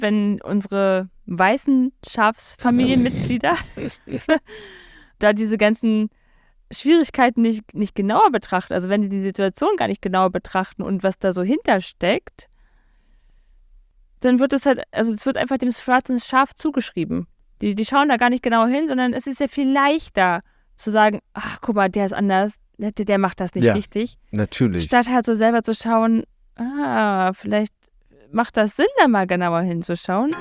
wenn unsere weißen Schafsfamilienmitglieder da diese ganzen Schwierigkeiten nicht genauer betrachten, also wenn sie die Situation gar nicht genauer betrachten und was da so hintersteckt, dann wird es halt, also es wird einfach dem schwarzen Schaf zugeschrieben. Die schauen da gar nicht genau hin, sondern es ist ja viel leichter zu sagen, ach guck mal, der ist anders, der macht das nicht richtig. Natürlich. Statt halt so selber zu schauen, vielleicht macht das Sinn, da mal genauer hinzuschauen.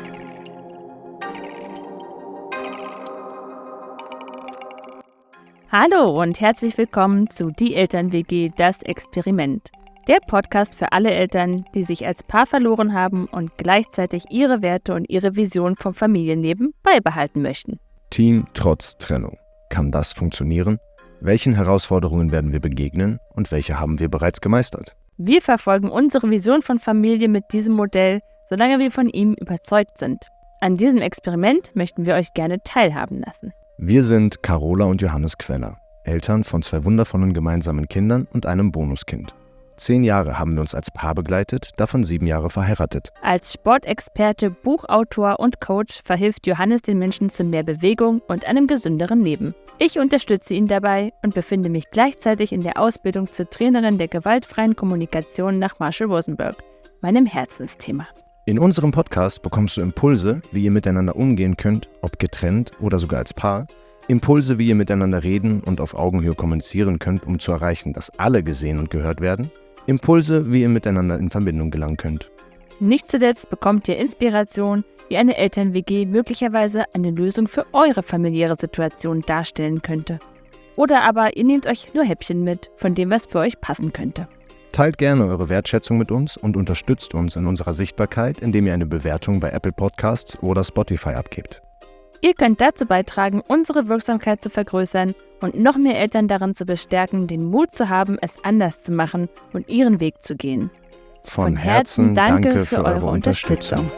Hallo und herzlich willkommen zu Die Eltern-WG, das Experiment. Der Podcast für alle Eltern, die sich als Paar verloren haben und gleichzeitig ihre Werte und ihre Vision vom Familienleben beibehalten möchten. Team trotz Trennung. Kann das funktionieren? Welchen Herausforderungen werden wir begegnen und welche haben wir bereits gemeistert? Wir verfolgen unsere Vision von Familie mit diesem Modell, solange wir von ihm überzeugt sind. An diesem Experiment möchten wir euch gerne teilhaben lassen. Wir sind Carola und Johannes Queller, Eltern von 2 wundervollen gemeinsamen Kindern und einem Bonuskind. 10 Jahre haben wir uns als Paar begleitet, davon 7 Jahre verheiratet. Als Sportexperte, Buchautor und Coach verhilft Johannes den Menschen zu mehr Bewegung und einem gesünderen Leben. Ich unterstütze ihn dabei und befinde mich gleichzeitig in der Ausbildung zur Trainerin der gewaltfreien Kommunikation nach Marshall Rosenberg, meinem Herzensthema. In unserem Podcast bekommst du Impulse, wie ihr miteinander umgehen könnt, ob getrennt oder sogar als Paar. Impulse, wie ihr miteinander reden und auf Augenhöhe kommunizieren könnt, um zu erreichen, dass alle gesehen und gehört werden. Impulse, wie ihr miteinander in Verbindung gelangen könnt. Nicht zuletzt bekommt ihr Inspiration, wie eine Eltern-WG möglicherweise eine Lösung für eure familiäre Situation darstellen könnte. Oder aber ihr nehmt euch nur Häppchen mit von dem, was für euch passen könnte. Teilt gerne eure Wertschätzung mit uns und unterstützt uns in unserer Sichtbarkeit, indem ihr eine Bewertung bei Apple Podcasts oder Spotify abgebt. Ihr könnt dazu beitragen, unsere Wirksamkeit zu vergrößern und noch mehr Eltern darin zu bestärken, den Mut zu haben, es anders zu machen und ihren Weg zu gehen. Von Herzen danke für eure Unterstützung.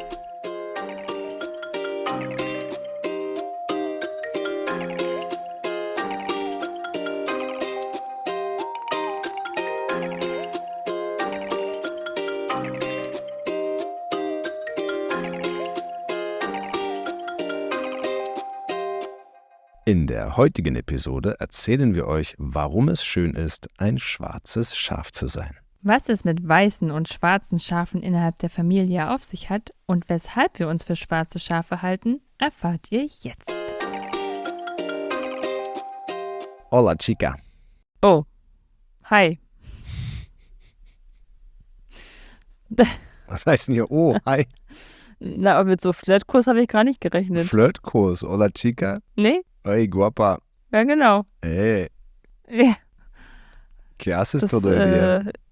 In der heutigen Episode erzählen wir euch, warum es schön ist, ein schwarzes Schaf zu sein. Was es mit weißen und schwarzen Schafen innerhalb der Familie auf sich hat und weshalb wir uns für schwarze Schafe halten, erfahrt ihr jetzt. Hola, chica. Oh, hi. Was heißt denn hier? Oh, hi. Na, aber mit so Flirtkurs habe ich gar nicht gerechnet. Flirtkurs. Hola, chica. Nee? Hey, guapa. Ja, genau. Hey. Ja. ¿Qué haces todo el día?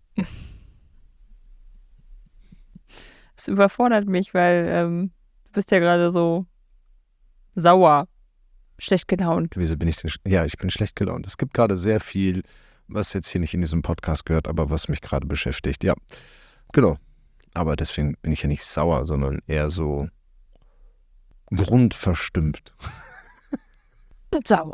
Das überfordert mich, weil du bist ja gerade so sauer, schlecht gelaunt. Wieso bin ich denn? Ja, ich bin schlecht gelaunt. Es gibt gerade sehr viel, was jetzt hier nicht in diesem Podcast gehört, aber was mich gerade beschäftigt. Ja, genau. Aber deswegen bin ich ja nicht sauer, sondern eher so grundverstimmt. Sauer.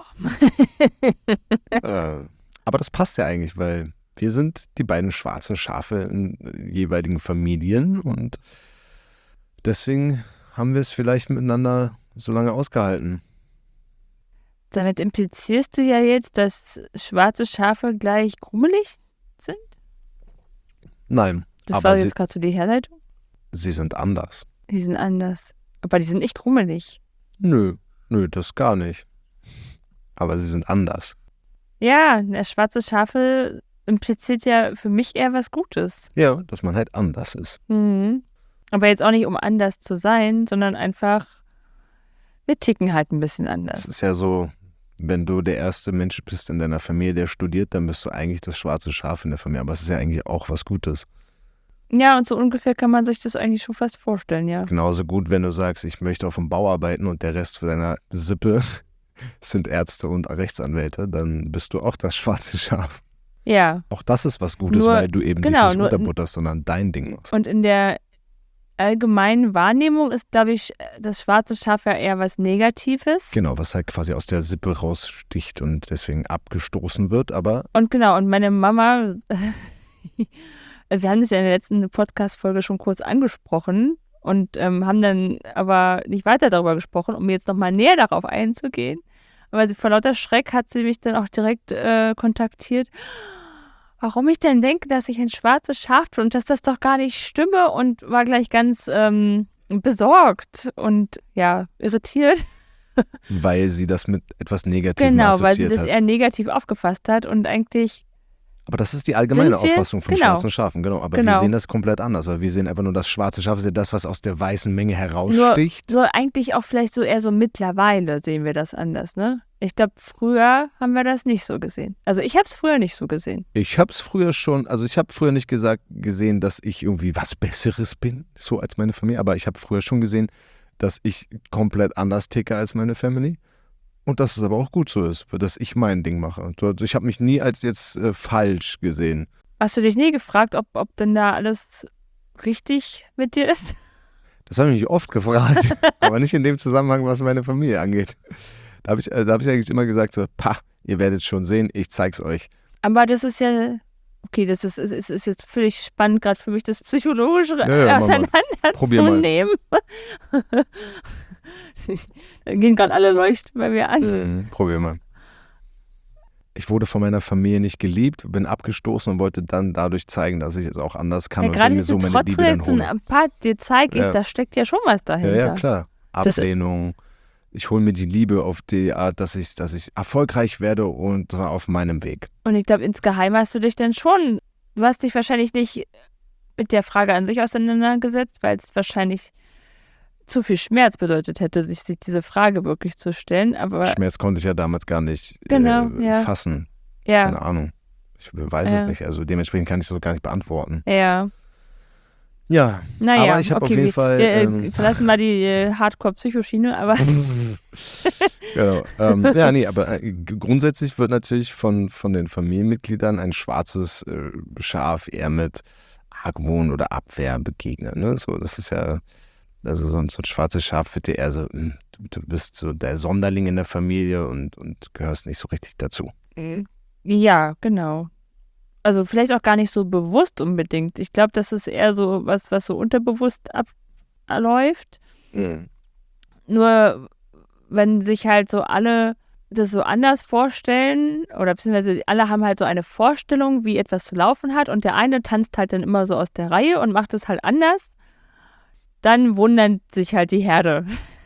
Aber das passt ja eigentlich, weil wir sind die beiden schwarzen Schafe in jeweiligen Familien und deswegen haben wir es vielleicht miteinander so lange ausgehalten. Damit implizierst du ja jetzt, dass schwarze Schafe gleich grummelig sind? Nein. Das aber war jetzt gerade so die Herleitung? Sie sind anders. Die sind anders. Aber die sind nicht grummelig. Nö, das gar nicht. Aber sie sind anders. Ja, schwarze Schafe impliziert ja für mich eher was Gutes. Ja, dass man halt anders ist. Mhm. Aber jetzt auch nicht, um anders zu sein, sondern einfach, wir ticken halt ein bisschen anders. Es ist ja so, wenn du der erste Mensch bist in deiner Familie, der studiert, dann bist du eigentlich das schwarze Schaf in der Familie. Aber es ist ja eigentlich auch was Gutes. Ja, und so ungefähr kann man sich das eigentlich schon fast vorstellen, ja. Genauso gut, wenn du sagst, ich möchte auf dem Bau arbeiten und der Rest deiner Sippe sind Ärzte und Rechtsanwälte, dann bist du auch das schwarze Schaf. Ja. Auch das ist was Gutes, weil du eben dich nicht unterbutterst, sondern dein Ding machst. Und in der allgemeinen Wahrnehmung ist, glaube ich, das schwarze Schaf ja eher was Negatives. Genau, was halt quasi aus der Sippe raussticht und deswegen abgestoßen wird, aber... Und meine Mama, wir haben das ja in der letzten Podcast-Folge schon kurz angesprochen und haben dann aber nicht weiter darüber gesprochen, um jetzt nochmal näher darauf einzugehen. Aber vor lauter Schreck hat sie mich dann auch direkt kontaktiert, warum ich denn denke, dass ich ein schwarzes Schaf bin und dass das doch gar nicht stimme, und war gleich ganz besorgt und ja, irritiert. Weil sie das mit etwas Negativem Genau, assoziiert weil sie das hat. eher negativ aufgefasst hat und eigentlich. Aber das ist die allgemeine Sind wir? Auffassung von Genau. schwarzen Schafen, genau. Aber wir Genau. sehen das komplett anders, weil wir sehen einfach nur, das schwarze Schaf ist ja das, was aus der weißen Menge heraussticht. So eigentlich auch vielleicht so eher so mittlerweile sehen wir das anders, ne? Ich glaube, früher haben wir das nicht so gesehen. Also ich habe es früher nicht so gesehen. Ich habe es früher schon, also ich habe früher nicht gesehen, dass ich irgendwie was Besseres bin, so als meine Familie, aber ich habe früher schon gesehen, dass ich komplett anders ticke als meine Family. Und dass es aber auch gut so ist, dass ich mein Ding mache. Ich habe mich nie als jetzt falsch gesehen. Hast du dich nie gefragt, ob denn da alles richtig mit dir ist? Das habe ich mich oft gefragt, aber nicht in dem Zusammenhang, was meine Familie angeht. Da hab ich eigentlich immer gesagt, so, ihr werdet schon sehen, ich zeig's euch. Aber das ist ja, okay, das ist jetzt völlig spannend, gerade für mich, das psychologische Probier mal. auseinanderzunehmen. Da gehen gerade alle Leuchten bei mir an. Probier mal. Ich wurde von meiner Familie nicht geliebt, bin abgestoßen und wollte dann dadurch zeigen, dass ich es auch anders kann Ja, und gerade mir diese so meine Liebe dann Trotzreaktion, hole. ein paar dir zeige ich, Ja. da steckt ja schon was dahinter. Ja, klar. Das- Ablehnung. Ich hole mir die Liebe auf die Art, dass ich erfolgreich werde und zwar auf meinem Weg. Und ich glaube, insgeheim hast du dich dann schon, du hast dich wahrscheinlich nicht mit der Frage an sich auseinandergesetzt, weil es wahrscheinlich zu viel Schmerz bedeutet hätte, sich diese Frage wirklich zu stellen. Aber Schmerz konnte ich ja damals gar nicht Genau, ja. fassen. ja, Keine Ahnung. Ich weiß Ja. es nicht. Also dementsprechend kann ich es so gar nicht beantworten. ja. Ja, Naja, aber ich habe okay, auf jeden Fall... wir verlassen mal die Hardcore-Psychoschiene, aber Genau. Aber grundsätzlich wird natürlich von den Familienmitgliedern ein schwarzes Schaf eher mit Argwohn oder Abwehr begegnet. Ne? So, das ist ja, also so ein schwarzes Schaf wird dir eher so, du bist so der Sonderling in der Familie und gehörst nicht so richtig dazu. ja, genau. Also vielleicht auch gar nicht so bewusst unbedingt. Ich glaube, das ist eher so was so unterbewusst abläuft. Nur wenn sich halt so alle das so anders vorstellen oder beziehungsweise alle haben halt so eine Vorstellung, wie etwas zu laufen hat, und der eine tanzt halt dann immer so aus der Reihe und macht es halt anders, dann wundert sich halt die Herde.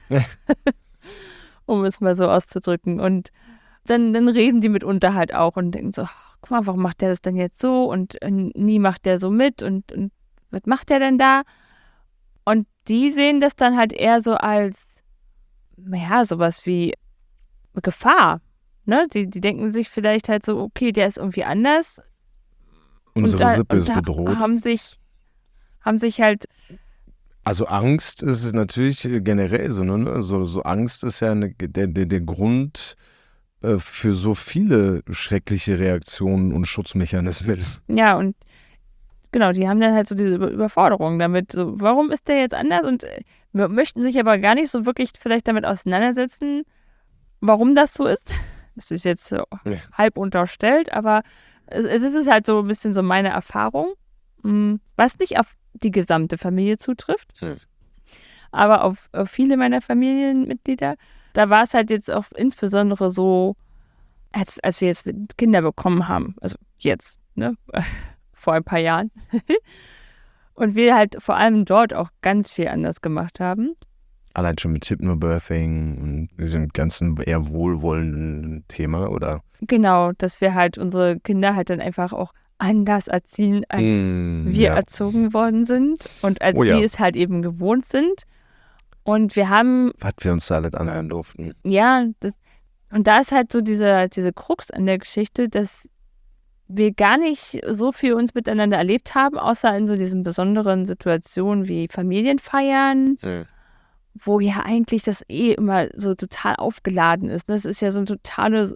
Um es mal so auszudrücken. Und dann reden die mitunter halt auch und denken so, guck mal, warum macht der das denn jetzt so und nie macht der so mit und was macht der denn da? Und die sehen das dann halt eher so als, naja, sowas wie Gefahr. Ne? Die denken sich vielleicht halt so, okay, der ist irgendwie anders. Unsere Sippe ist bedroht. Haben sich halt, Also Angst ist natürlich generell so, ne? So Angst ist ja der Grund für so viele schreckliche Reaktionen und Schutzmechanismen. ja, und genau, die haben dann halt so diese Überforderung damit. So, warum ist der jetzt anders? Und wir möchten sich aber gar nicht so wirklich vielleicht damit auseinandersetzen, warum das so ist. Das ist jetzt so halb unterstellt, aber es ist halt so ein bisschen so meine Erfahrung, was nicht auf die gesamte Familie zutrifft, aber auf viele meiner Familienmitglieder. Da war es halt jetzt auch insbesondere so, als wir jetzt Kinder bekommen haben, also jetzt, ne, vor ein paar Jahren. Und wir halt vor allem dort auch ganz viel anders gemacht haben. Allein schon mit Hypnobirthing und diesem ganzen eher wohlwollenden Thema, oder? Genau, dass wir halt unsere Kinder halt dann einfach auch anders erziehen, als wir erzogen worden sind und als sie es halt eben gewohnt sind. Und wir haben... Was wir uns da alles anhören durften. Ja, und da ist halt so diese Krux an der Geschichte, dass wir gar nicht so viel uns miteinander erlebt haben, außer in so diesen besonderen Situationen wie Familienfeiern, wo ja eigentlich das immer so total aufgeladen ist. Das ist ja so eine totale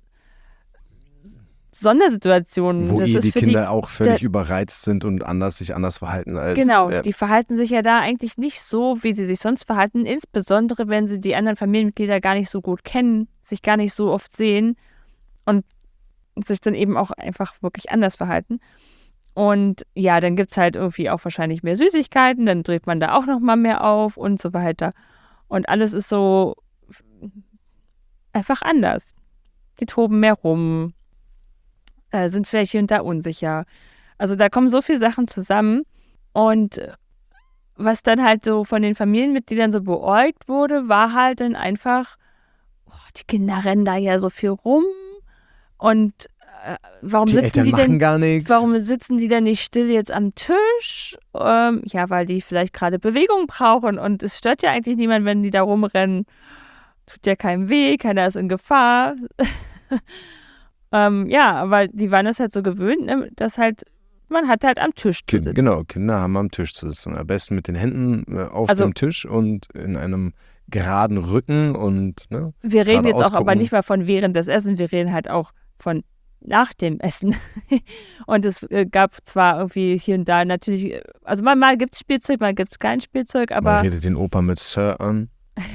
Sondersituation. Wo das ist die für Kinder auch völlig überreizt sind und sich anders verhalten als... Genau, die verhalten sich ja da eigentlich nicht so, wie sie sich sonst verhalten, insbesondere wenn sie die anderen Familienmitglieder gar nicht so gut kennen, sich gar nicht so oft sehen und sich dann eben auch einfach wirklich anders verhalten. Und ja, dann gibt es halt irgendwie auch wahrscheinlich mehr Süßigkeiten, dann dreht man da auch nochmal mehr auf und so weiter. Und alles ist so einfach anders. Die toben mehr rum, sind vielleicht hier und da unsicher. Also da kommen so viele Sachen zusammen. Und was dann halt so von den Familienmitgliedern so beäugt wurde, war halt dann einfach, die Kinder rennen da ja so viel rum. Und warum Die sitzen Eltern die machen denn, gar nichts. warum sitzen die denn nicht still jetzt am Tisch? Ja, weil die vielleicht gerade Bewegung brauchen. Und es stört ja eigentlich niemand, wenn die da rumrennen. Tut ja keinem weh, keiner ist in Gefahr. Ja, aber die waren das halt so gewöhnt, ne, dass halt, man hat halt am Tisch zu sitzen. Genau, Kinder haben am Tisch zu sitzen. Am besten mit den Händen auf Also- dem Tisch und in einem geraden Rücken und Wir reden jetzt geradeaus auch aber gucken. nicht mal von während des Essens, wir reden halt auch von nach dem Essen. Und es gab zwar irgendwie hier und da natürlich, also mal gibt es Spielzeug, mal gibt es kein Spielzeug, Man aber redet den Opa mit Sir an.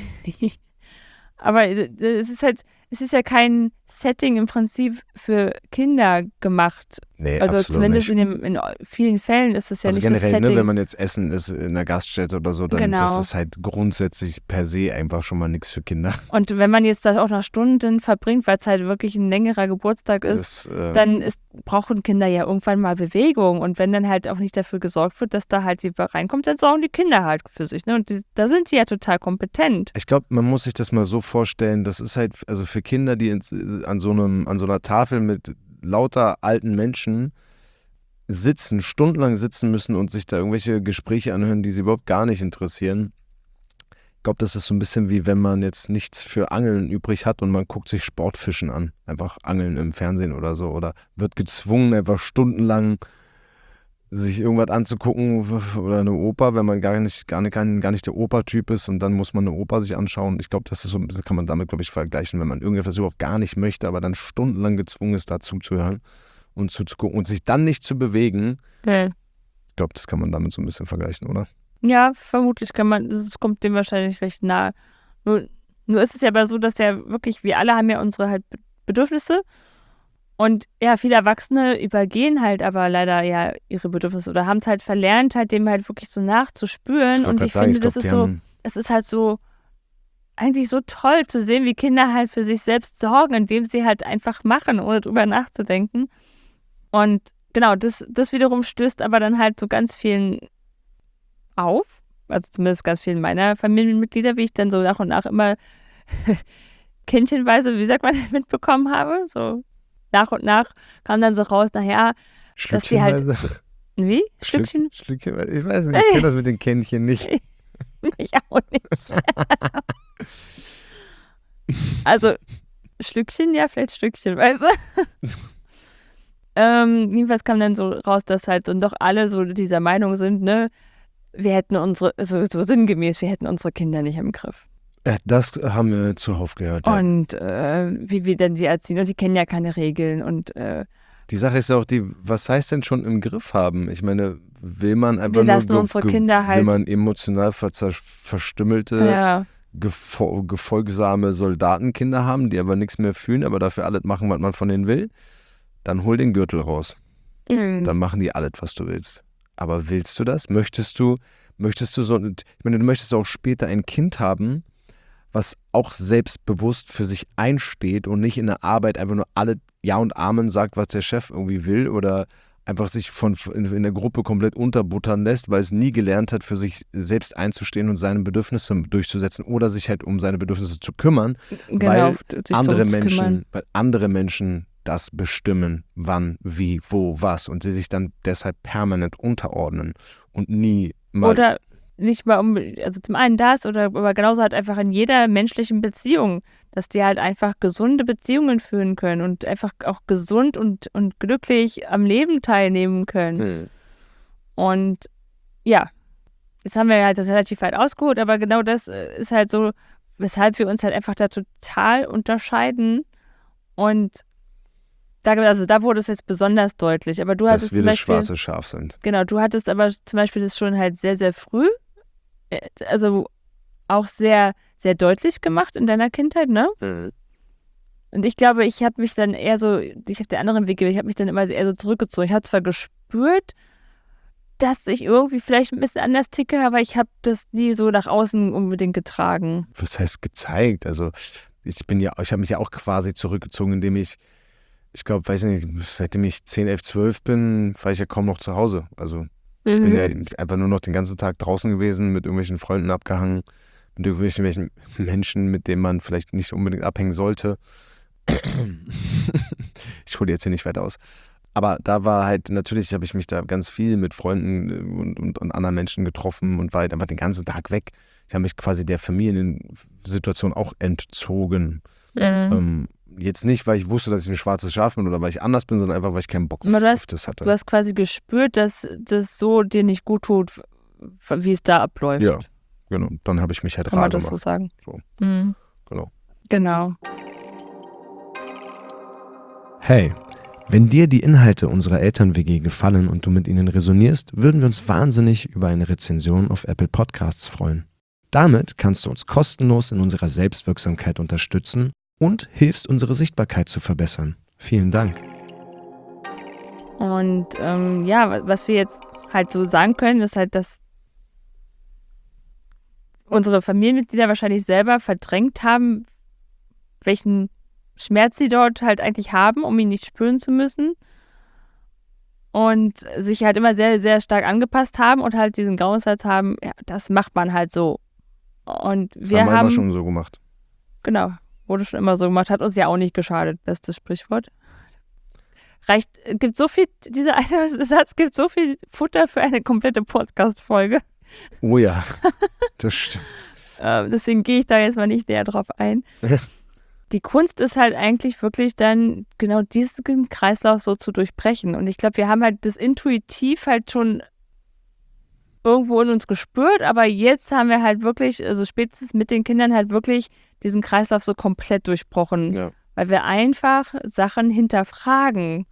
aber es ist ja kein Setting im Prinzip für Kinder gemacht. Nee, Also absolut zumindest nicht. in vielen Fällen ist es ja Also nicht das generell, Setting. wenn man jetzt essen ist in einer Gaststätte oder so, dann Genau. das ist halt grundsätzlich per se einfach schon mal nichts für Kinder. Und wenn man jetzt da auch noch Stunden verbringt, weil es halt wirklich ein längerer Geburtstag ist, dann brauchen Kinder ja irgendwann mal Bewegung. Und wenn dann halt auch nicht dafür gesorgt wird, dass da halt sie reinkommt, dann sorgen die Kinder halt für sich. Ne? Und da sind sie ja total kompetent. Ich glaube, man muss sich das mal so vorstellen, das ist halt, also für Kinder, die an so einer Tafel mit lauter alten Menschen stundenlang sitzen müssen und sich da irgendwelche Gespräche anhören, die sie überhaupt gar nicht interessieren. Ich glaube, das ist so ein bisschen wie wenn man jetzt nichts für Angeln übrig hat und man guckt sich Sportfischen an. Einfach Angeln im Fernsehen oder so. Oder wird gezwungen, einfach stundenlang sich irgendwas anzugucken oder eine Oper, wenn man gar nicht der Oper-Typ ist und dann muss man eine Oper sich anschauen. Ich glaube, das kann man damit, glaube ich, vergleichen, wenn man irgendetwas überhaupt gar nicht möchte, aber dann stundenlang gezwungen ist, da zuzuhören und zuzugucken und sich dann nicht zu bewegen. Okay. Ich glaube, das kann man damit so ein bisschen vergleichen, oder? Ja, vermutlich es kommt dem wahrscheinlich recht nahe. Nur ist es ja aber so, dass ja wirklich, wir alle haben ja unsere halt Bedürfnisse. Und ja, viele Erwachsene übergehen halt aber leider ja ihre Bedürfnisse oder haben es halt verlernt, halt dem halt wirklich so nachzuspüren. Und ich finde, das ist so, es ist halt so eigentlich so toll zu sehen, wie Kinder halt für sich selbst sorgen, indem sie halt einfach machen, ohne drüber nachzudenken. Und genau, das wiederum stößt aber dann halt so ganz vielen auf, also zumindest ganz vielen meiner Familienmitglieder, wie ich dann so nach und nach immer kindchenweise, wie sagt man, mitbekommen habe, so. Nach und nach kam dann so raus, naja, dass die halt. Wie? Stückchen? Stückchen, ich weiß nicht, ich kenne das mit den Kännchen nicht. Ich auch nicht. Also, Stückchen, ja, vielleicht Stückchen, weißt du? Jedenfalls kam dann so raus, dass halt dann doch alle so dieser Meinung sind, ne, wir hätten so sinngemäß, wir hätten unsere Kinder nicht im Griff. Ja, das haben wir zuhauf gehört. Ja. Und wie wir denn sie erziehen. Und die kennen ja keine Regeln. Und die Sache ist ja auch was heißt denn schon im Griff haben? Ich meine, will man einfach will man emotional verstümmelte, gefolgsame Soldatenkinder haben, die aber nichts mehr fühlen, aber dafür alles machen, was man von denen will? Dann hol den Gürtel raus. Dann machen die alles, was du willst. Aber willst du das? Möchtest du so, ich meine, du möchtest auch später ein Kind haben, was auch selbstbewusst für sich einsteht und nicht in der Arbeit einfach nur alle Ja und Amen sagt, was der Chef irgendwie will oder einfach sich in der Gruppe komplett unterbuttern lässt, weil es nie gelernt hat, für sich selbst einzustehen und seine Bedürfnisse durchzusetzen oder sich halt um seine Bedürfnisse zu kümmern, genau, weil andere Menschen das bestimmen, wann, wie, wo, was und sie sich dann deshalb permanent unterordnen und nie mal... Oder nicht mal also zum einen das, aber genauso halt einfach in jeder menschlichen Beziehung, dass die halt einfach gesunde Beziehungen führen können und einfach auch gesund und glücklich am Leben teilnehmen können. Und ja, jetzt haben wir halt relativ weit ausgeholt, aber genau das ist halt so, weshalb wir uns halt einfach da total unterscheiden. Und da wurde es jetzt besonders deutlich. Aber du hattest dass wir das schwarze Schaf sind. Genau, du hattest aber zum Beispiel das schon halt sehr, sehr früh, also auch sehr, sehr deutlich gemacht in deiner Kindheit, ne? Und ich glaube, ich habe mich dann eher so, ich habe den anderen Weg gewählt, ich habe mich dann immer eher so zurückgezogen. Ich habe zwar gespürt, dass ich irgendwie vielleicht ein bisschen anders ticke, aber ich habe das nie so nach außen unbedingt getragen. Was heißt gezeigt? Also ich habe mich ja auch quasi zurückgezogen, indem ich glaube, weiß nicht, seitdem ich 10, 11, 12 bin, war ich ja kaum noch zu Hause. Also ich bin ja einfach nur noch den ganzen Tag draußen gewesen, mit irgendwelchen Freunden abgehangen, mit irgendwelchen Menschen, mit denen man vielleicht nicht unbedingt abhängen sollte. Ich hole jetzt hier nicht weiter aus. Aber da war halt, natürlich habe ich mich da ganz viel mit Freunden und anderen Menschen getroffen und war halt einfach den ganzen Tag weg. Ich habe mich quasi der Familiensituation auch entzogen. Jetzt nicht, weil ich wusste, dass ich ein schwarzes Schaf bin oder weil ich anders bin, sondern einfach, weil ich keinen Bock auf das hatte. Du hast quasi gespürt, dass das so dir nicht gut tut, wie es da abläuft. Ja, genau. Dann habe ich mich halt rar gemacht. Kann man das so sagen? So. Genau. Hey, wenn dir die Inhalte unserer Eltern-WG gefallen und du mit ihnen resonierst, würden wir uns wahnsinnig über eine Rezension auf Apple Podcasts freuen. Damit kannst du uns kostenlos in unserer Selbstwirksamkeit unterstützen und hilfst, unsere Sichtbarkeit zu verbessern. Vielen Dank. Und was wir jetzt halt so sagen können, ist halt, dass unsere Familienmitglieder wahrscheinlich selber verdrängt haben, welchen Schmerz sie dort halt eigentlich haben, um ihn nicht spüren zu müssen. Und sich halt immer sehr, sehr stark angepasst haben und halt diesen Glaubenssatz haben, ja, das macht man halt so. Und Das wir haben wir immer schon so gemacht. Genau, wurde schon immer so gemacht, hat uns ja auch nicht geschadet, bestes Sprichwort. Gibt so viel, dieser eine Satz gibt so viel Futter für eine komplette Podcast-Folge. Oh ja, das stimmt. Deswegen gehe ich da jetzt mal nicht näher drauf ein. Die Kunst ist halt eigentlich wirklich dann genau diesen Kreislauf so zu durchbrechen. Und ich glaube, wir haben halt das intuitiv halt schon irgendwo in uns gespürt, aber jetzt haben wir halt wirklich, also spätestens mit den Kindern halt wirklich diesen Kreislauf so komplett durchbrochen. Ja. Weil wir einfach Sachen hinterfragen.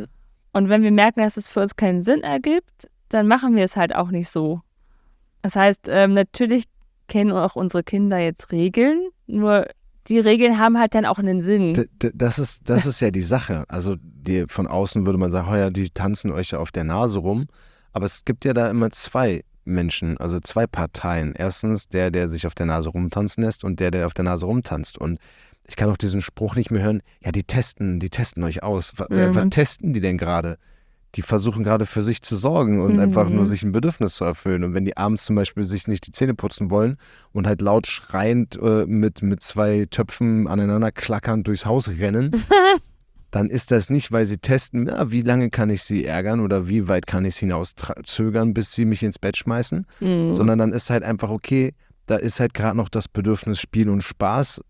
Und wenn wir merken, dass es für uns keinen Sinn ergibt, dann machen wir es halt auch nicht so. Das heißt, natürlich kennen auch unsere Kinder jetzt Regeln, nur die Regeln haben halt dann auch einen Sinn. Das ist ja die Sache. Also von außen würde man sagen, oh ja, die tanzen euch ja auf der Nase rum. Aber es gibt ja da immer zwei Menschen, also zwei Parteien. Erstens der sich auf der Nase rumtanzen lässt und der auf der Nase rumtanzt. Und ich kann auch diesen Spruch nicht mehr hören, ja, die testen euch aus. Was testen die denn gerade? Die versuchen gerade für sich zu sorgen und einfach nur sich ein Bedürfnis zu erfüllen. Und wenn die abends zum Beispiel sich nicht die Zähne putzen wollen und halt laut schreiend mit zwei Töpfen aneinander klackernd durchs Haus rennen, dann ist das nicht, weil sie testen, wie lange kann ich sie ärgern oder wie weit kann ich es hinauszögern, bis sie mich ins Bett schmeißen, sondern dann ist halt einfach, okay, da ist halt gerade noch das Bedürfnis Spiel und Spaß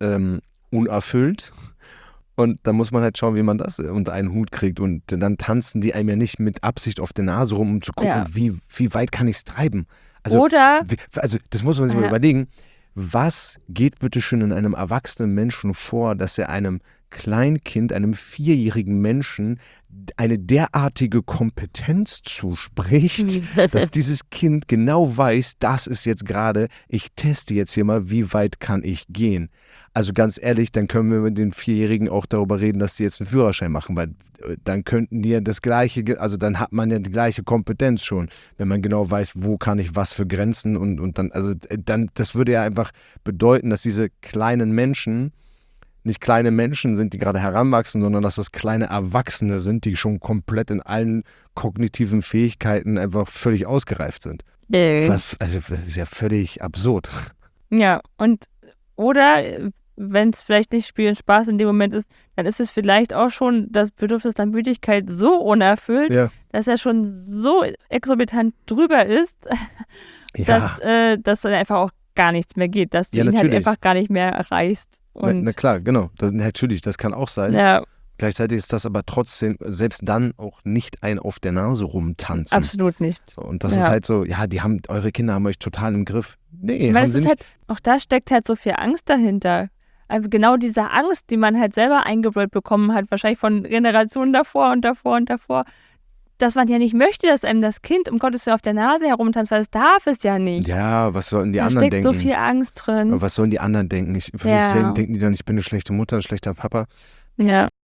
unerfüllt. Und da muss man halt schauen, wie man das unter einen Hut kriegt. Und dann tanzen die einem ja nicht mit Absicht auf der Nase rum, um zu gucken, wie weit kann ich es treiben. Also das muss man sich mal überlegen. Was geht bitte schön in einem erwachsenen Menschen vor, dass er einem Kleinkind, einem 4-jährigen Menschen eine derartige Kompetenz zuspricht, dass dieses Kind genau weiß, das ist jetzt gerade, ich teste jetzt hier mal, wie weit kann ich gehen. Also ganz ehrlich, dann können wir mit den 4-Jährigen auch darüber reden, dass die jetzt einen Führerschein machen, weil dann könnten die ja das Gleiche, also dann hat man ja die gleiche Kompetenz schon, wenn man genau weiß, wo kann ich was für Grenzen und dann, also dann, das würde ja einfach bedeuten, dass diese kleinen Menschen nicht kleine Menschen sind, die gerade heranwachsen, sondern dass das kleine Erwachsene sind, die schon komplett in allen kognitiven Fähigkeiten einfach völlig ausgereift sind. Das ist ja völlig absurd. Ja, oder wenn es vielleicht nicht Spiel und Spaß in dem Moment ist, dann ist es vielleicht auch schon das Bedürfnis nach Müdigkeit so unerfüllt, dass er schon so exorbitant drüber ist, dass dann einfach auch gar nichts mehr geht, dass du ihn halt einfach gar nicht mehr erreichst. Na klar, genau. Natürlich, das kann auch sein. Ja. Gleichzeitig ist das aber trotzdem, selbst dann auch nicht ein auf der Nase rumtanzen. Absolut nicht. So, und das ist halt so, ja, eure Kinder haben euch total im Griff. Nee, weil haben sie nicht. Halt, auch da steckt halt so viel Angst dahinter. Also genau diese Angst, die man halt selber eingebläut bekommen hat, wahrscheinlich von Generationen davor und davor und davor, dass man ja nicht möchte, dass einem das Kind um Gottes Willen auf der Nase herumtanzt, weil das darf es ja nicht. Ja, was sollen die anderen denken? Da steckt so viel Angst drin. Aber was sollen die anderen denken? Vielleicht denken die dann, ich bin eine schlechte Mutter, ein schlechter Papa. Ja.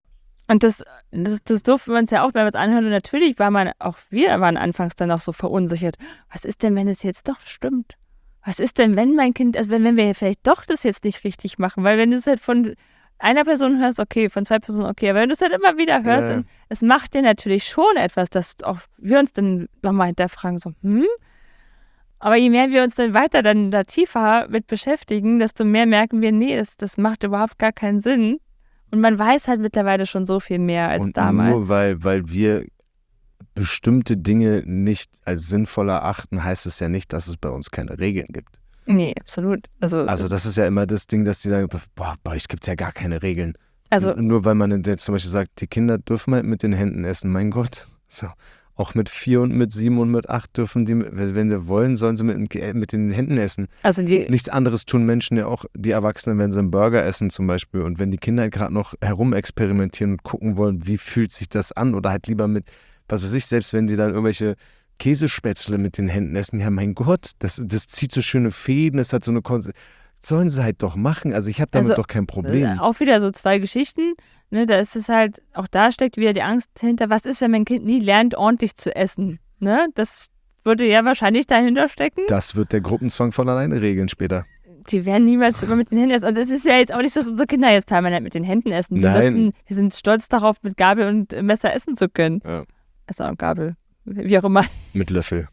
Und das durften wir uns ja auch mehrmals anhören. Und natürlich wir waren anfangs dann auch so verunsichert. Was ist denn, wenn es jetzt doch stimmt? Was ist denn, wenn mein Kind, also wenn wir vielleicht doch das jetzt nicht richtig machen? Weil wenn du es halt von einer Person hörst, okay, von 2 Personen, okay. Aber wenn du es halt immer wieder hörst, dann es macht dir natürlich schon etwas, dass auch wir uns dann nochmal hinterfragen, so, Aber je mehr wir uns dann weiter dann da tiefer mit beschäftigen, desto mehr merken wir, nee, das macht überhaupt gar keinen Sinn. Und man weiß halt mittlerweile schon so viel mehr als und damals. Nur weil wir bestimmte Dinge nicht als sinnvoll erachten, heißt es ja nicht, dass es bei uns keine Regeln gibt. Nee, absolut. Also das ist ja immer das Ding, dass die sagen, bei euch gibt es ja gar keine Regeln. Also, nur weil man jetzt zum Beispiel sagt, die Kinder dürfen halt mit den Händen essen, mein Gott. So. Auch mit 4 und mit 7 und mit 8 dürfen die, wenn sie wollen, sollen sie mit den Händen essen. Also nichts anderes tun Menschen ja auch, die Erwachsenen, wenn sie einen Burger essen zum Beispiel. Und wenn die Kinder halt gerade noch herumexperimentieren und gucken wollen, wie fühlt sich das an, oder halt lieber mit, was weiß ich, selbst wenn die dann irgendwelche Käsespätzle mit den Händen essen, ja mein Gott, das zieht so schöne Fäden, das hat so eine sollen sie halt doch machen, also ich habe damit doch kein Problem. Auch wieder so 2 Geschichten, ne, da ist es halt, auch da steckt wieder die Angst hinter, was ist, wenn mein Kind nie lernt, ordentlich zu essen, ne, das würde ja wahrscheinlich dahinter stecken. Das wird der Gruppenzwang von alleine regeln später. Die werden niemals immer mit den Händen essen. Und es ist ja jetzt auch nicht so, dass unsere Kinder jetzt permanent mit den Händen essen. Die sind stolz darauf, mit Gabel und Messer essen zu können. Ja. Messer und Gabel, wie auch immer. Mit Löffel.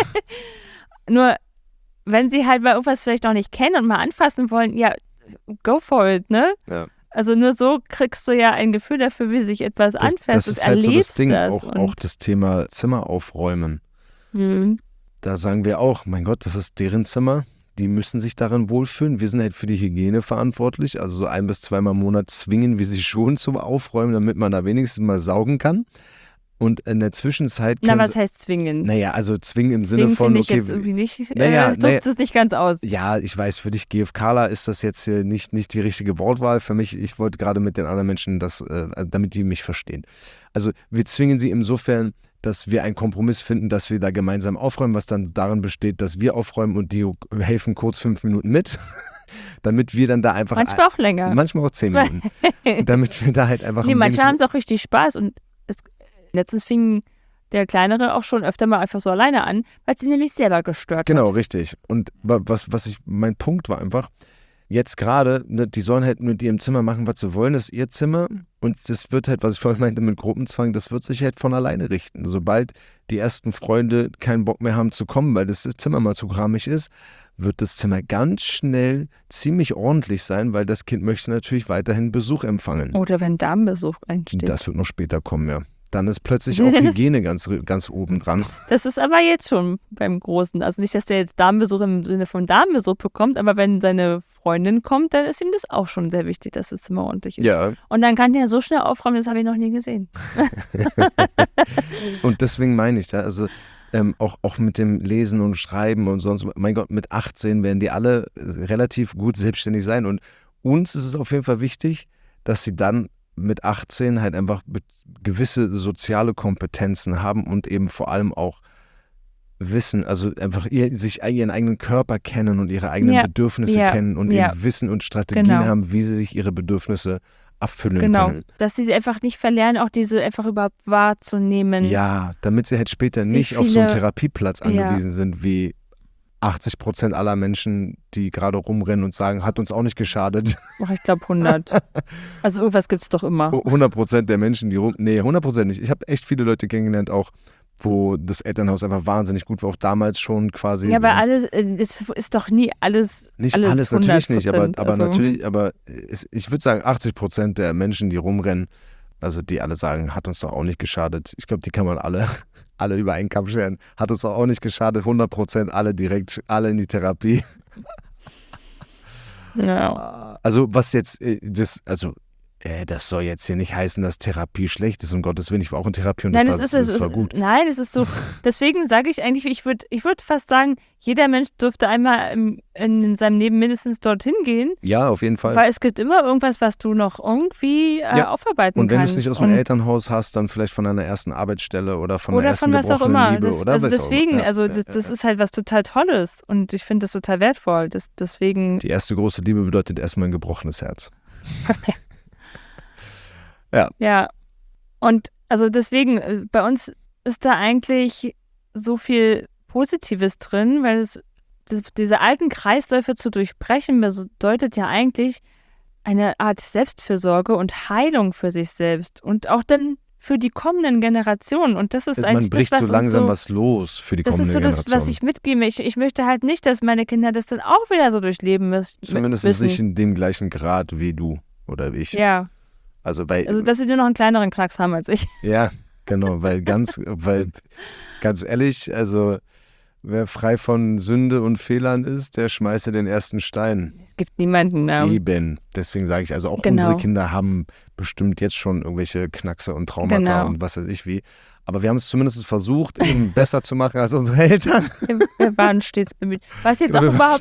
Nur, wenn sie halt mal irgendwas vielleicht noch nicht kennen und mal anfassen wollen, ja, go for it, ne? Ja. Also nur so kriegst du ja ein Gefühl dafür, wie sich etwas anfasst. Das ist halt so das Ding, das. Auch das Thema Zimmer aufräumen. Da sagen wir auch, mein Gott, das ist deren Zimmer. Die müssen sich darin wohlfühlen. Wir sind halt für die Hygiene verantwortlich. Also so 1 bis 2 Mal im Monat zwingen wir sie schon zum Aufräumen, damit man da wenigstens mal saugen kann. Und in der Zwischenzeit. Was heißt zwingen? Naja, also zwingen im Sinne von, okay. Jetzt irgendwie nicht, drückt es nicht ganz aus. Ja, ich weiß, für dich GFKler ist das jetzt hier nicht die richtige Wortwahl. Für mich, ich wollte gerade mit den anderen Menschen damit die mich verstehen. Also wir zwingen sie insofern, dass wir einen Kompromiss finden, dass wir da gemeinsam aufräumen, was dann darin besteht, dass wir aufräumen und die helfen kurz 5 Minuten mit. Damit wir dann da einfach. Manchmal auch länger. Manchmal auch 10 Minuten. Damit wir da halt einfach. Manchmal haben sie auch richtig Spaß und letztens fing der Kleinere auch schon öfter mal einfach so alleine an, weil sie nämlich selber gestört hat. Genau, richtig. Und mein Punkt war einfach, jetzt gerade, ne, die sollen halt mit ihrem Zimmer machen, was sie wollen, das ist ihr Zimmer. Und das wird halt, was ich vorhin meinte mit Gruppenzwang, das wird sich halt von alleine richten. Sobald die ersten Freunde keinen Bock mehr haben zu kommen, weil das Zimmer mal zu kramig ist, wird das Zimmer ganz schnell ziemlich ordentlich sein, weil das Kind möchte natürlich weiterhin Besuch empfangen. Oder wenn Damenbesuch einsteht. Das wird noch später kommen, ja. Dann ist plötzlich auch Hygiene ganz oben dran. Das ist aber jetzt schon beim Großen. Also nicht, dass der jetzt Damenbesuch im Sinne von Damenbesuch bekommt, aber wenn seine Freundin kommt, dann ist ihm das auch schon sehr wichtig, dass das Zimmer ordentlich ist. Ja. Und dann kann der so schnell aufräumen, das habe ich noch nie gesehen. Und deswegen meine ich, also auch mit dem Lesen und Schreiben und sonst, mein Gott, mit 18 werden die alle relativ gut selbstständig sein. Und uns ist es auf jeden Fall wichtig, dass sie dann mit 18 halt einfach gewisse soziale Kompetenzen haben und eben vor allem auch wissen, also einfach ihren eigenen Körper kennen und ihre eigenen Bedürfnisse kennen und eben Wissen und Strategien haben, wie sie sich ihre Bedürfnisse erfüllen können. Dass sie einfach nicht verlernen, auch diese einfach überhaupt wahrzunehmen. Ja, damit sie halt später nicht auf so einen Therapieplatz angewiesen sind, wie 80% aller Menschen, die gerade rumrennen und sagen, hat uns auch nicht geschadet. Ich glaube 100. Also irgendwas gibt es doch immer. 100% der Menschen, die 100% nicht. Ich habe echt viele Leute kennengelernt auch, wo das Elternhaus einfach wahnsinnig gut war, auch damals schon quasi. Ja, weil alles, es ist doch nie alles. Nicht alles natürlich nicht, aber also. Natürlich, aber ich würde sagen, 80% der Menschen, die rumrennen, also die alle sagen, hat uns doch auch nicht geschadet. Ich glaube, die kann man alle über einen Kamm scheren. Hat uns doch auch nicht geschadet, 100% alle in die Therapie. Ja. Also was jetzt, das soll jetzt hier nicht heißen, dass Therapie schlecht ist, um Gottes Willen, ich war auch in Therapie und das war gut. Nein, es ist so, deswegen sage ich eigentlich, ich würd fast sagen, jeder Mensch dürfte einmal in seinem Leben mindestens dorthin gehen. Ja, auf jeden Fall. Weil es gibt immer irgendwas, was du noch irgendwie aufarbeiten kannst. Und wenn du es nicht aus dem Elternhaus hast, dann vielleicht von deiner ersten Arbeitsstelle oder von der ersten was auch immer. Liebe. Deswegen, das ist halt was total Tolles und ich finde das total wertvoll. Deswegen. Die erste große Liebe bedeutet erstmal ein gebrochenes Herz. Ja. Und also deswegen, bei uns ist da eigentlich so viel Positives drin, weil diese alten Kreisläufe zu durchbrechen bedeutet ja eigentlich eine Art Selbstfürsorge und Heilung für sich selbst und auch dann für die kommenden Generationen. Und das ist Man eigentlich bricht das, was so langsam uns was los für die das ist kommende so das, Generation. was ich mitgebe. Ich möchte halt nicht, dass meine Kinder das dann auch wieder so durchleben müssen. Zumindest nicht in dem gleichen Grad wie du oder wie ich. Ja, Also dass sie nur noch einen kleineren Knacks haben als ich. ja, genau, weil ganz ehrlich, also wer frei von Sünde und Fehlern ist, der schmeiße den ersten Stein. Es gibt niemanden. Eben. Deswegen sage ich, also auch Genau. unsere Kinder haben bestimmt jetzt schon irgendwelche Knackse und Traumata und was weiß ich wie. Aber wir haben es zumindest versucht, eben besser zu machen als unsere Eltern. Wir waren stets bemüht. Was jetzt auch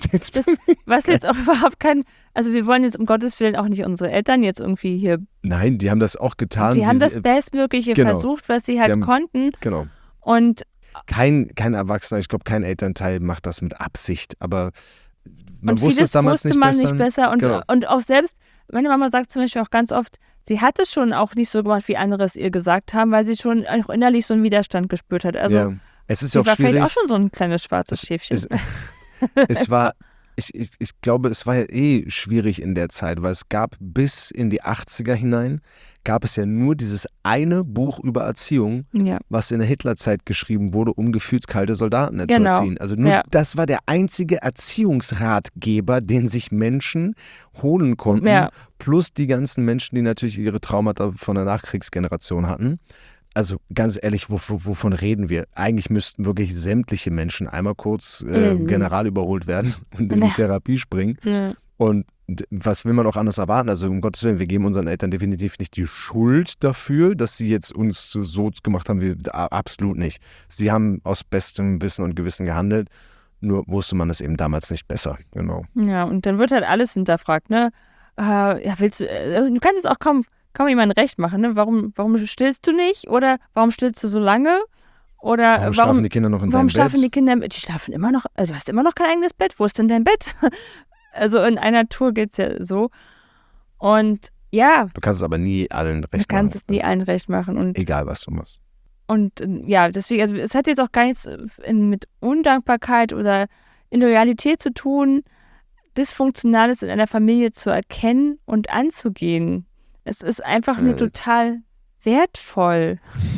überhaupt kein, also wir wollen jetzt um Gottes Willen auch nicht unsere Eltern jetzt irgendwie hier. Nein, die haben das auch getan. Die haben das Bestmögliche versucht, was sie halt konnten. Genau. Und kein Erwachsener, ich glaube, kein Elternteil macht das mit Absicht, aber man und wusste es damals nicht besser. Und auch selbst, meine Mama sagt zum Beispiel auch ganz oft, sie hat es schon auch nicht so gemacht, wie andere es ihr gesagt haben, weil sie schon auch innerlich so einen Widerstand gespürt hat. Also ja, es ist ja auch war schwierig. vielleicht auch schon so ein kleines schwarzes Schäfchen. Es war, ich glaube, es war ja schwierig in der Zeit, weil es gab bis in die 80er hinein, gab es ja nur dieses eine Buch über Erziehung, was in der Hitlerzeit geschrieben wurde, um gefühlskalte Soldaten zu erziehen. Also nur das war der einzige Erziehungsratgeber, den sich Menschen holen konnten, plus die ganzen Menschen, die natürlich ihre Traumata von der Nachkriegsgeneration hatten. Also ganz ehrlich, wovon reden wir? Eigentlich müssten wirklich sämtliche Menschen einmal kurz general überholt werden und in die Therapie springen. Ja. Und was will man auch anders erwarten? Also um Gottes Willen, wir geben unseren Eltern definitiv nicht die Schuld dafür, dass sie jetzt uns so gemacht haben, wie absolut nicht. Sie haben aus bestem Wissen und Gewissen gehandelt, nur wusste man es eben damals nicht besser. Genau. Ja, und dann wird halt alles hinterfragt, ne? Willst du kannst jetzt auch kaum jemandem recht machen, ne? Warum stillst du nicht? Oder warum stillst du so lange? Oder warum schlafen die Kinder noch in deinem Bett? Warum schlafen die Kinder im Bett? Die schlafen immer noch, also du hast immer noch kein eigenes Bett. Wo ist denn dein Bett? Also in einer Tour geht es ja so. Und ja. Du kannst es aber nie allen recht machen. Du kannst es nie allen recht machen. Und, egal, was du machst. Und ja, deswegen, also es hat jetzt auch gar nichts mit Undankbarkeit oder Illoyalität zu tun, Dysfunktionales in einer Familie zu erkennen und anzugehen. Es ist einfach nur total wertvoll.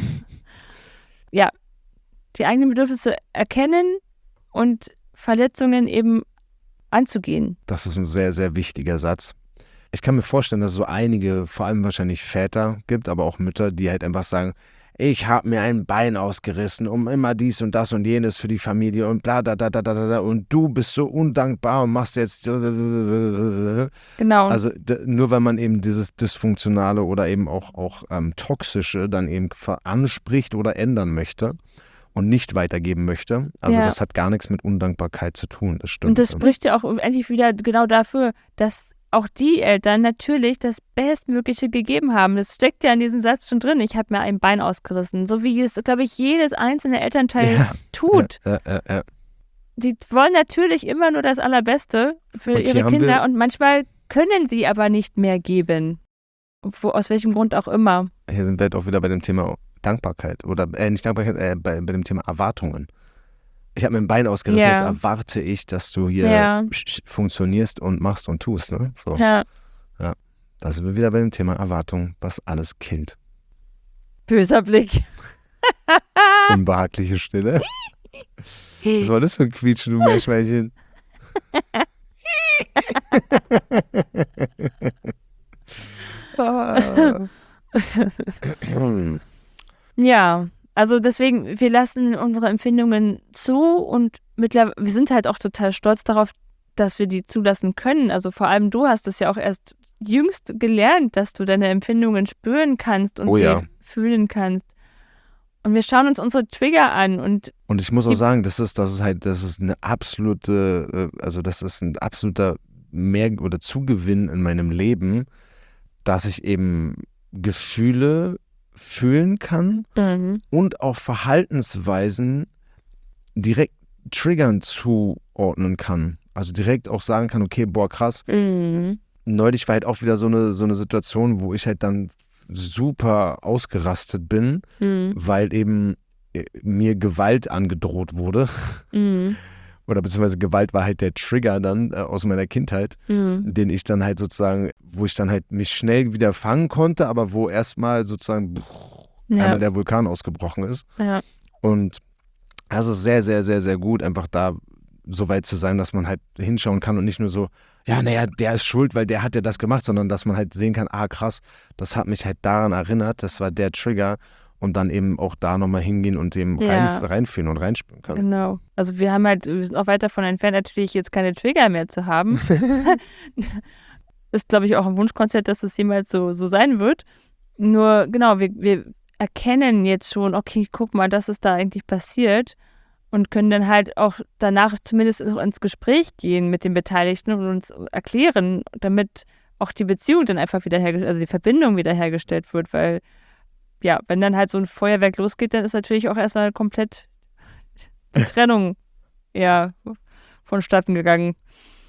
Ja, die eigenen Bedürfnisse erkennen und Verletzungen eben anzugehen. Das ist ein sehr, sehr wichtiger Satz. Ich kann mir vorstellen, dass es so einige, vor allem wahrscheinlich Väter gibt, aber auch Mütter, die halt einfach sagen, ich habe mir ein Bein ausgerissen, um immer dies und das und jenes für die Familie und bla, da, und du bist so undankbar und machst jetzt. Genau. Also nur weil man eben dieses Dysfunktionale oder eben auch Toxische dann eben anspricht oder ändern möchte und nicht weitergeben möchte. Also das hat gar nichts mit Undankbarkeit zu tun, das stimmt. Und das spricht ja auch endlich wieder genau dafür, dass auch die Eltern natürlich das Bestmögliche gegeben haben. Das steckt ja in diesem Satz schon drin. Ich habe mir ein Bein ausgerissen. So wie es, glaube ich, jedes einzelne Elternteil tut. Ja. Die wollen natürlich immer nur das Allerbeste für ihre Kinder und manchmal können sie aber nicht mehr geben. Aus welchem Grund auch immer. Hier sind wir halt auch wieder bei dem Thema Dankbarkeit oder nicht Dankbarkeit, bei dem Thema Erwartungen. Ich habe mir ein Bein ausgerissen, jetzt erwarte ich, dass du hier funktionierst und machst und tust. Ne? So. Ja. Da sind wir wieder bei dem Thema Erwartung, was alles killt. Böser Blick. Unbehagliche Stille. Was war das für ein Quietschen, du Meerschweinchen? Ja, also deswegen, wir lassen unsere Empfindungen zu und wir sind halt auch total stolz darauf, dass wir die zulassen können. Also vor allem du hast es ja auch erst jüngst gelernt, dass du deine Empfindungen spüren kannst und sie fühlen kannst. Und wir schauen uns unsere Trigger an und ich muss auch sagen, das ist eine absolute, also das ist ein absoluter Mehr- oder Zugewinn in meinem Leben, dass ich eben Gefühle fühlen kann und auch Verhaltensweisen direkt Triggern zuordnen kann. Also direkt auch sagen kann, okay, boah, krass. Neulich war halt auch wieder so eine Situation, wo ich halt dann super ausgerastet bin, weil eben mir Gewalt angedroht wurde. Oder beziehungsweise Gewalt war halt der Trigger dann aus meiner Kindheit, den ich dann halt sozusagen, wo ich dann halt mich schnell wieder fangen konnte, aber wo erstmal sozusagen einmal der Vulkan ausgebrochen ist. Ja. Und also sehr, sehr, sehr, sehr gut, einfach da so weit zu sein, dass man halt hinschauen kann und nicht nur so, ja, naja, der ist schuld, weil der hat ja das gemacht, sondern dass man halt sehen kann, krass, das hat mich halt daran erinnert, das war der Trigger und dann eben auch da nochmal hingehen und eben reinfühlen und reinspüren kann. Genau. Also wir sind auch weit davon entfernt, natürlich jetzt keine Trigger mehr zu haben. Ist, glaube ich, auch ein Wunschkonzert, dass es jemals so sein wird. Nur, genau, wir erkennen jetzt schon, okay, guck mal, das ist da eigentlich passiert und können dann halt auch danach zumindest ins Gespräch gehen mit den Beteiligten und uns erklären, damit auch die Beziehung dann einfach wiederhergestellt, also die Verbindung wiederhergestellt wird, weil ja, wenn dann halt so ein Feuerwerk losgeht, dann ist natürlich auch erstmal komplett die Trennung vonstatten gegangen.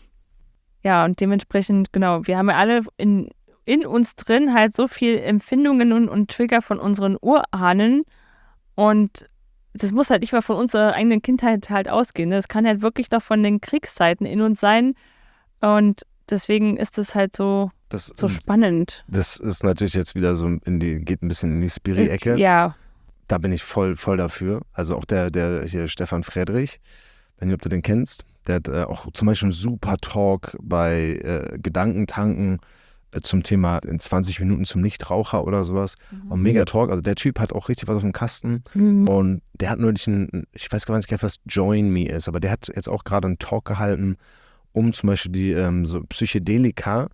Ja, und dementsprechend, genau, wir haben ja alle in uns drin halt so viel Empfindungen und Trigger von unseren Urahnen und das muss halt nicht mal von unserer eigenen Kindheit halt ausgehen. Das kann halt wirklich noch von den Kriegszeiten in uns sein und deswegen ist das halt so spannend. Das ist natürlich jetzt wieder so geht ein bisschen in die Spiri-Ecke. Ja. Da bin ich voll dafür. Also auch der hier Stefan Friedrich, wenn du den kennst, der hat auch zum Beispiel einen super Talk bei Gedankentanken zum Thema in 20 Minuten zum Nichtraucher oder sowas. Und mega Talk. Also der Typ hat auch richtig was auf dem Kasten. Und der hat neulich ich weiß gar nicht, was Join Me ist, aber der hat jetzt auch gerade einen Talk gehalten, um zum Beispiel die so Psychedelika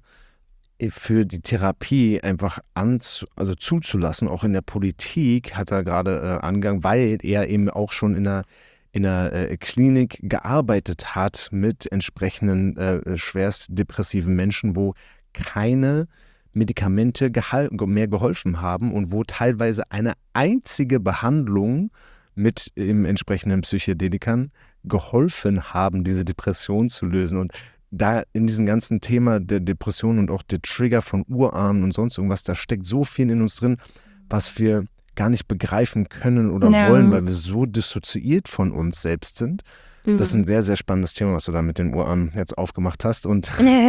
für die Therapie einfach zuzulassen. Auch in der Politik hat er gerade angegangen, weil er eben auch schon in einer Klinik gearbeitet hat mit entsprechenden schwerst depressiven Menschen, wo keine Medikamente mehr geholfen haben und wo teilweise eine einzige Behandlung mit eben entsprechenden Psychedelikern geholfen haben, diese Depression zu lösen. Und da in diesem ganzen Thema der Depression und auch der Trigger von Urahnen und sonst irgendwas, da steckt so viel in uns drin, was wir gar nicht begreifen können oder wollen, weil wir so dissoziiert von uns selbst sind. Das ist ein sehr, sehr spannendes Thema, was du da mit den Urahnen jetzt aufgemacht hast und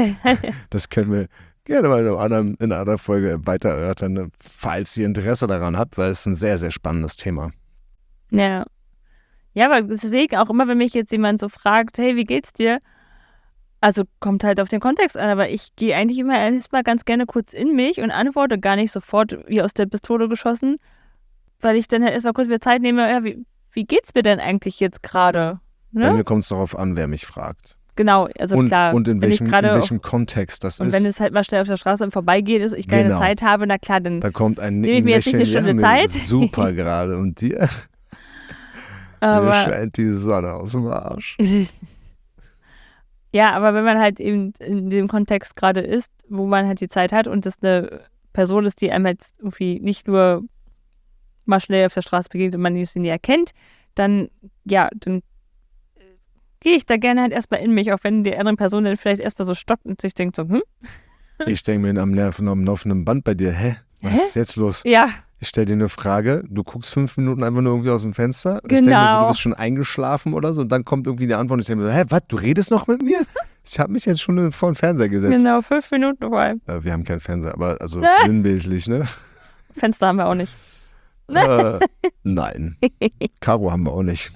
das können wir gerne mal in einer anderen Folge weiter erörtern, ne? Falls ihr Interesse daran habt, weil es ein sehr, sehr spannendes Thema. Ja. Ja, aber deswegen auch immer, wenn mich jetzt jemand so fragt, hey, wie geht's dir? Also kommt halt auf den Kontext an, aber ich gehe eigentlich immer erstmal ganz gerne kurz in mich und antworte gar nicht sofort wie aus der Pistole geschossen, weil ich dann halt erstmal kurz wieder Zeit nehme, ja, wie geht's mir denn eigentlich jetzt gerade? Ne? Bei mir kommt es darauf an, wer mich fragt. Genau, also klar. Und in welchem Kontext das ist. Und wenn es halt mal schnell auf der Straße im Vorbeigehen ist und ich keine Zeit habe, na klar, dann da kommt ein nehme ich mir jetzt nicht eine Stunde Zeit. Super gerade. Und dir? Aber mir scheint die Sonne aus dem Arsch. Ja, aber wenn man halt eben in dem Kontext gerade ist, wo man halt die Zeit hat und das eine Person ist, die einem jetzt irgendwie nicht nur mal schnell auf der Straße begegnet und man sie nie erkennt, dann gehe ich da gerne halt erstmal in mich, auch wenn die andere Person dann vielleicht erstmal so stockt und sich denkt so, Ich denke mir am laufenden Band bei dir, was ist jetzt los? Ja. Ich stelle dir eine Frage, du guckst 5 Minuten einfach nur irgendwie aus dem Fenster. Genau. Ich denke mir so, du bist schon eingeschlafen oder so und dann kommt irgendwie die Antwort und ich denke mir so, was, du redest noch mit mir? Ich habe mich jetzt schon vor den Fernseher gesetzt. Genau, 5 Minuten vor allem. Wir haben keinen Fernseher, aber also sinnbildlich, ne? Fenster haben wir auch nicht. Nein. Caro haben wir auch nicht.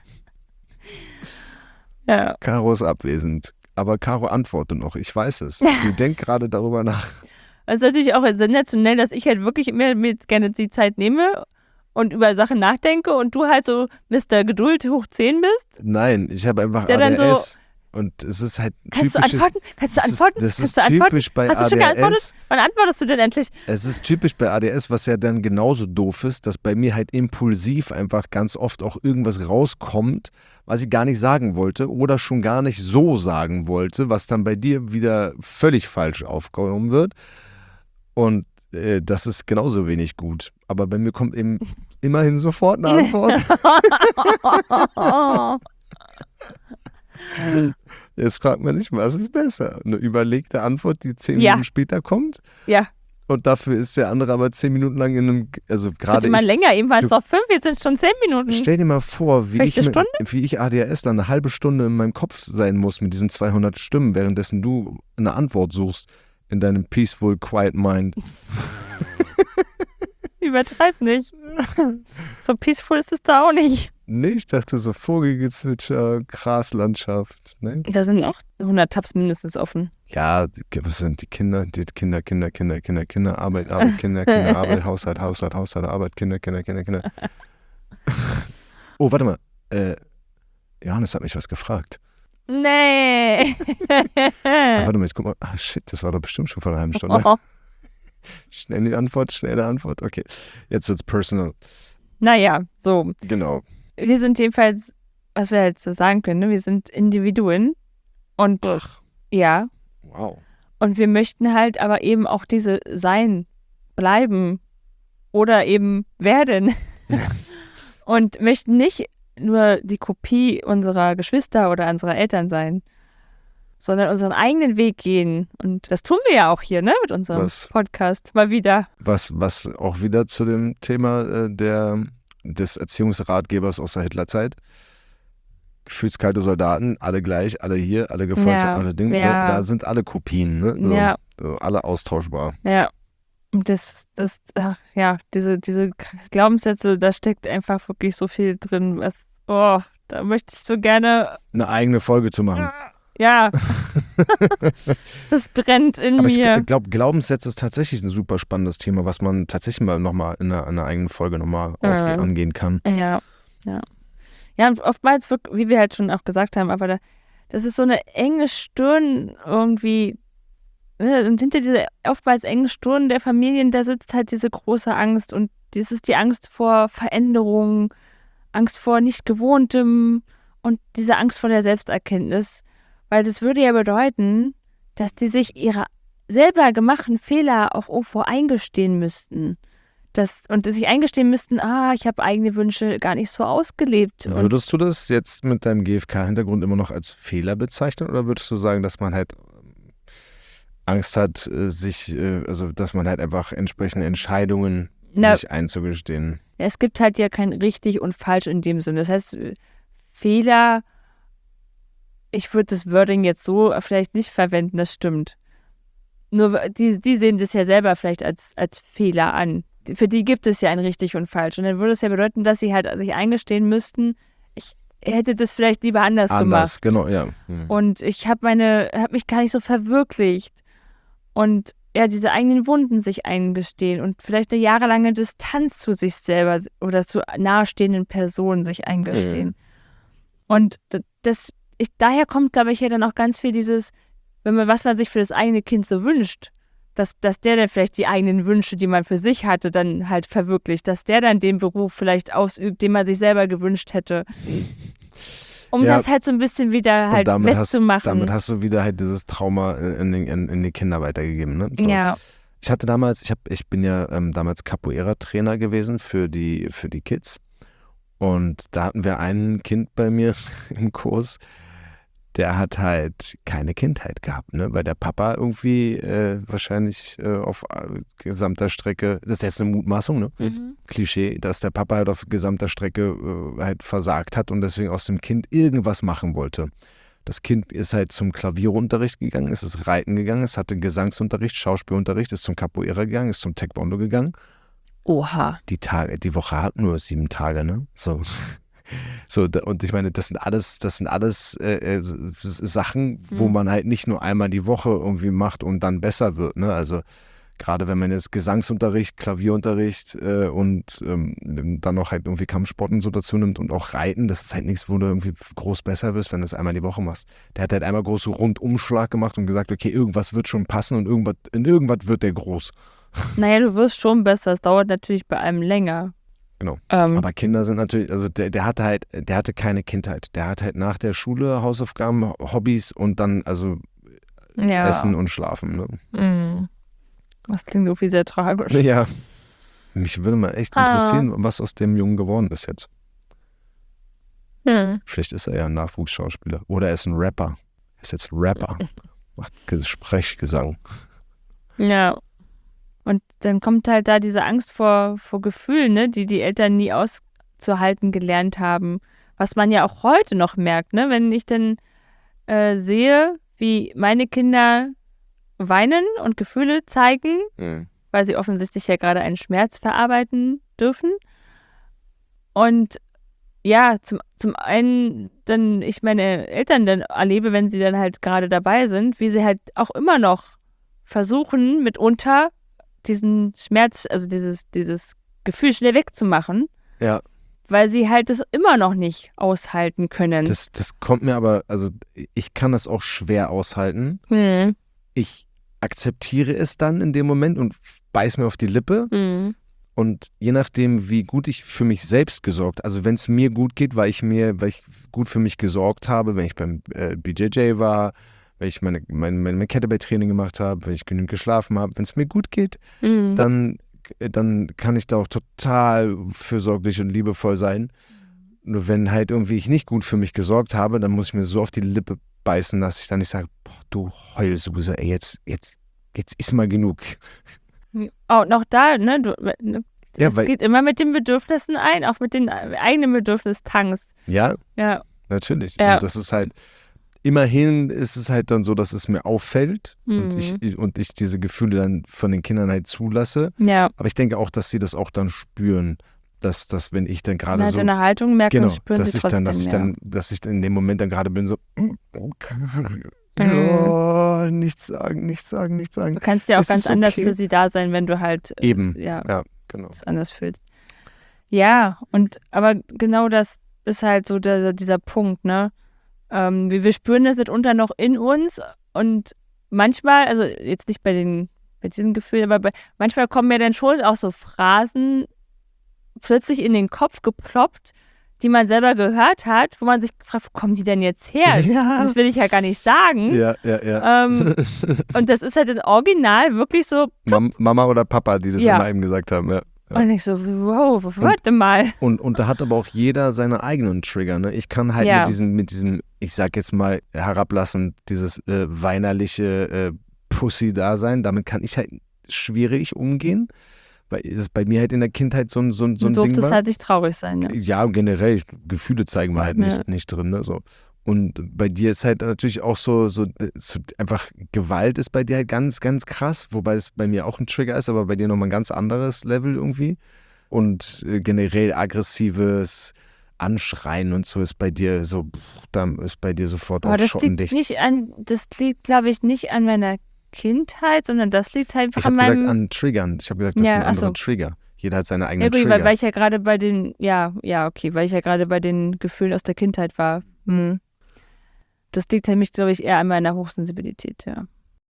Ja. Caro ist abwesend. Aber Caro antwortet noch, ich weiß es. Sie denkt gerade darüber nach. Es ist natürlich auch sensationell, dass ich halt wirklich mir gerne die Zeit nehme und über Sachen nachdenke und du halt so Mr. Geduld hoch 10 bist. Nein, ich habe einfach der ADS. Dann so, und es ist halt typisch. Kannst du antworten? Das ist typisch bei ADS. Hast du schon geantwortet? Wann antwortest du denn endlich? Es ist typisch bei ADS, was ja dann genauso doof ist, dass bei mir halt impulsiv einfach ganz oft auch irgendwas rauskommt, was ich gar nicht sagen wollte oder schon gar nicht so sagen wollte, was dann bei dir wieder völlig falsch aufgenommen wird. Und das ist genauso wenig gut. Aber bei mir kommt eben immerhin sofort eine Antwort. Jetzt fragt man sich, was ist besser? Eine überlegte Antwort, die 10 Minuten später kommt? Ja. Und dafür ist der andere aber 10 Minuten lang in einem, also gerade Hätte mal länger, eben waren es doch 5, jetzt sind es schon 10 Minuten. Stell dir mal vor, wie Vielleicht eine Stunde? ich ADHSler eine halbe Stunde in meinem Kopf sein muss mit diesen 200 Stimmen, währenddessen du eine Antwort suchst in deinem peaceful, quiet mind. Übertreib nicht. So peaceful ist es da auch nicht. Nee, ich dachte so Vogelgezwitscher, Graslandschaft. Ne? Da sind auch 100 Tabs mindestens offen. Ja, was sind die Kinder? Die Kinder, Arbeit, Kinder, Arbeit, Haushalt, Arbeit, Kinder. Oh, warte mal. Johannes hat mich was gefragt. Nee. Warte mal, jetzt guck mal. Ah, shit, das war doch bestimmt schon vor einer halben Stunde. Oh. Schnelle Antwort. Okay, jetzt wird's personal. Naja, so. Genau. Wir sind jedenfalls, was wir jetzt so sagen können, ne? Wir sind Individuen. Und ja. Wow. Und wir möchten halt aber eben auch diese sein, bleiben oder eben werden. Und möchten nicht nur die Kopie unserer Geschwister oder unserer Eltern sein, sondern unseren eigenen Weg gehen. Und das tun wir ja auch hier, ne, mit unserem Podcast. Mal wieder. Was auch wieder zu dem Thema des Erziehungsratgebers aus der Hitlerzeit. Gefühlskalte Soldaten, alle gleich, alle hier, alle gefolgt, alle Dinge. Ja. Da sind alle Kopien, ne? So, ja. So, alle austauschbar. Ja. Und diese Glaubenssätze, da steckt einfach wirklich so viel drin. Da möchtest du gerne eine eigene Folge zu machen. Ja. Das brennt in Aber mir. Ich glaube, Glaubenssätze ist tatsächlich ein super spannendes Thema, was man tatsächlich mal nochmal in einer eigenen Folge nochmal angehen kann. Ja. Ja, und oftmals, wie wir halt schon auch gesagt haben, aber das ist so eine enge Stirn irgendwie. Und hinter dieser oftmals engen Stirn der Familien, da sitzt halt diese große Angst. Und das ist die Angst vor Veränderung, Angst vor Nicht-Gewohntem und diese Angst vor der Selbsterkenntnis. Weil das würde ja bedeuten, dass die sich ihre selber gemachten Fehler auch irgendwo eingestehen müssten. Und sich eingestehen müssten, ich habe eigene Wünsche gar nicht so ausgelebt. Würdest du das jetzt mit deinem GfK-Hintergrund immer noch als Fehler bezeichnen oder würdest du sagen, dass man halt Angst hat, dass man halt einfach entsprechende Entscheidungen sich einzugestehen? Ja, es gibt halt ja kein richtig und falsch in dem Sinne. Das heißt, Fehler, ich würde das Wording jetzt so vielleicht nicht verwenden, das stimmt. Nur die sehen das ja selber vielleicht als Fehler an. Für die gibt es ja ein richtig und falsch. Und dann würde es ja bedeuten, dass sie halt sich eingestehen müssten, ich hätte das vielleicht lieber anders gemacht. Genau, ja. Und ich habe mich gar nicht so verwirklicht. Und ja, diese eigenen Wunden sich eingestehen und vielleicht eine jahrelange Distanz zu sich selber oder zu nahestehenden Personen sich eingestehen. Und daher kommt, glaube ich, ja dann auch ganz viel dieses, was man sich für das eigene Kind so wünscht, dass der dann vielleicht die eigenen Wünsche, die man für sich hatte, dann halt verwirklicht, dass der dann den Beruf vielleicht ausübt, den man sich selber gewünscht hätte. Das halt so ein bisschen wieder halt wettzumachen. Damit hast du wieder halt dieses Trauma in die Kinder weitergegeben, ne? So. Ja. Ich hatte damals, ich bin ja damals Capoeira-Trainer gewesen für die Kids. Und da hatten wir ein Kind bei mir im Kurs, der hat halt keine Kindheit gehabt, ne? Weil der Papa irgendwie wahrscheinlich auf gesamter Strecke, das ist jetzt eine Mutmaßung, ne? Klischee, dass der Papa halt auf gesamter Strecke halt versagt hat und deswegen aus dem Kind irgendwas machen wollte. Das Kind ist halt zum Klavierunterricht gegangen, ist ins Reiten gegangen, es hatte Gesangsunterricht, Schauspielunterricht, ist zum Capoeira gegangen, ist zum Taekwondo gegangen. Oha. Die Woche hat nur 7 Tage, ne? So, und ich meine, das sind alles Sachen, wo man halt nicht nur einmal die Woche irgendwie macht und dann besser wird, ne? Also gerade wenn man jetzt Gesangsunterricht, Klavierunterricht und dann noch halt irgendwie Kampfsport und so dazu nimmt und auch Reiten, das ist halt nichts, wo du irgendwie groß besser wirst, wenn du es einmal die Woche machst. Der hat halt einmal groß so Rundumschlag gemacht und gesagt, okay, irgendwas wird schon passen und in irgendwas wird der groß. Naja, du wirst schon besser, es dauert natürlich bei einem länger. Genau. Aber Kinder sind natürlich, also der hatte keine Kindheit. Der hat halt nach der Schule Hausaufgaben, Hobbys und dann Essen und Schlafen. Ne? Das klingt irgendwie sehr tragisch. Ja. Mich würde mal echt interessieren, was aus dem Jungen geworden ist jetzt. Vielleicht ist er ja ein Nachwuchsschauspieler. Oder er ist ein Rapper. Er ist jetzt Rapper. Macht Sprechgesang. Ja. Und dann kommt halt da diese Angst vor Gefühlen, ne, die Eltern nie auszuhalten gelernt haben. Was man ja auch heute noch merkt, ne, wenn ich dann sehe, wie meine Kinder weinen und Gefühle zeigen, weil sie offensichtlich ja gerade einen Schmerz verarbeiten dürfen. Und ja, zum einen dann ich meine Eltern dann erlebe, wenn sie dann halt gerade dabei sind, wie sie halt auch immer noch versuchen, mitunter diesen Schmerz, also dieses Gefühl schnell wegzumachen. Ja. Weil sie halt das immer noch nicht aushalten können. Das kommt mir aber, also ich kann das auch schwer aushalten. Ich akzeptiere es dann in dem Moment und beiß mir auf die Lippe. Und je nachdem, wie gut ich für mich selbst gesorgt, also wenn es mir gut geht, weil ich gut für mich gesorgt habe, wenn ich beim BJJ war, wenn ich meine Kettlebell-Training gemacht habe, wenn ich genügend geschlafen habe, wenn es mir gut geht, dann kann ich da auch total fürsorglich und liebevoll sein. Nur wenn halt irgendwie ich nicht gut für mich gesorgt habe, dann muss ich mir so auf die Lippe beißen, dass ich dann nicht sage, boah, du Heulsuse, ey, jetzt ist mal genug. Auch noch da, ne? Es geht immer mit den Bedürfnissen ein, auch mit den eigenen Bedürfnistanks. Ja, natürlich. Ja. Und das ist halt, immerhin ist es halt dann so, dass es mir auffällt und ich diese Gefühle dann von den Kindern halt zulasse. Ja. Aber ich denke auch, dass sie das auch dann spüren, dass wenn ich dann gerade so... Deine Haltung merken, genau, spüren dass sie ich trotzdem. Dass ich in dem Moment dann gerade bin so... nichts sagen. Du kannst ja auch ganz anders für sie da sein, wenn du halt... Eben, ja genau. das anders fühlst. Ja, aber genau das ist halt so dieser Punkt, ne? Wir spüren das mitunter noch in uns und manchmal, also jetzt nicht bei diesen Gefühlen, aber manchmal kommen mir dann schon auch so Phrasen plötzlich in den Kopf geploppt, die man selber gehört hat, wo man sich fragt, wo kommen die denn jetzt her? Ja. Das will ich ja gar nicht sagen. Ja. Und das ist halt im Original wirklich so... Mama oder Papa, die das immer eben gesagt haben, ja. Und ich so, wow, warte mal. Und da hat aber auch jeder seine eigenen Trigger, ne? Ich kann halt mit diesem, ich sag jetzt mal herablassend, dieses weinerliche Pussy-Dasein, damit kann ich halt schwierig umgehen, weil es bei mir halt in der Kindheit so ein Ding war. Du durftest halt nicht traurig sein, ne? Ja, generell, Gefühle zeigen wir halt nicht drin, ne? So. Und bei dir ist halt natürlich auch so einfach Gewalt ist bei dir halt ganz, ganz krass, wobei es bei mir auch ein Trigger ist, aber bei dir nochmal ein ganz anderes Level irgendwie. Und generell aggressives Anschreien und so ist bei dir so, da ist bei dir sofort auch schottendicht. Das liegt, glaube ich, nicht an meiner Kindheit, sondern das liegt halt einfach an meinem... Ich habe gesagt an Triggern. Ich habe gesagt, das sind andere Trigger. Jeder hat seine eigenen Trigger. Weil ich ja gerade bei den, weil ich ja gerade bei den Gefühlen aus der Kindheit war. Das liegt nämlich, glaube ich, eher an meiner Hochsensibilität, ja.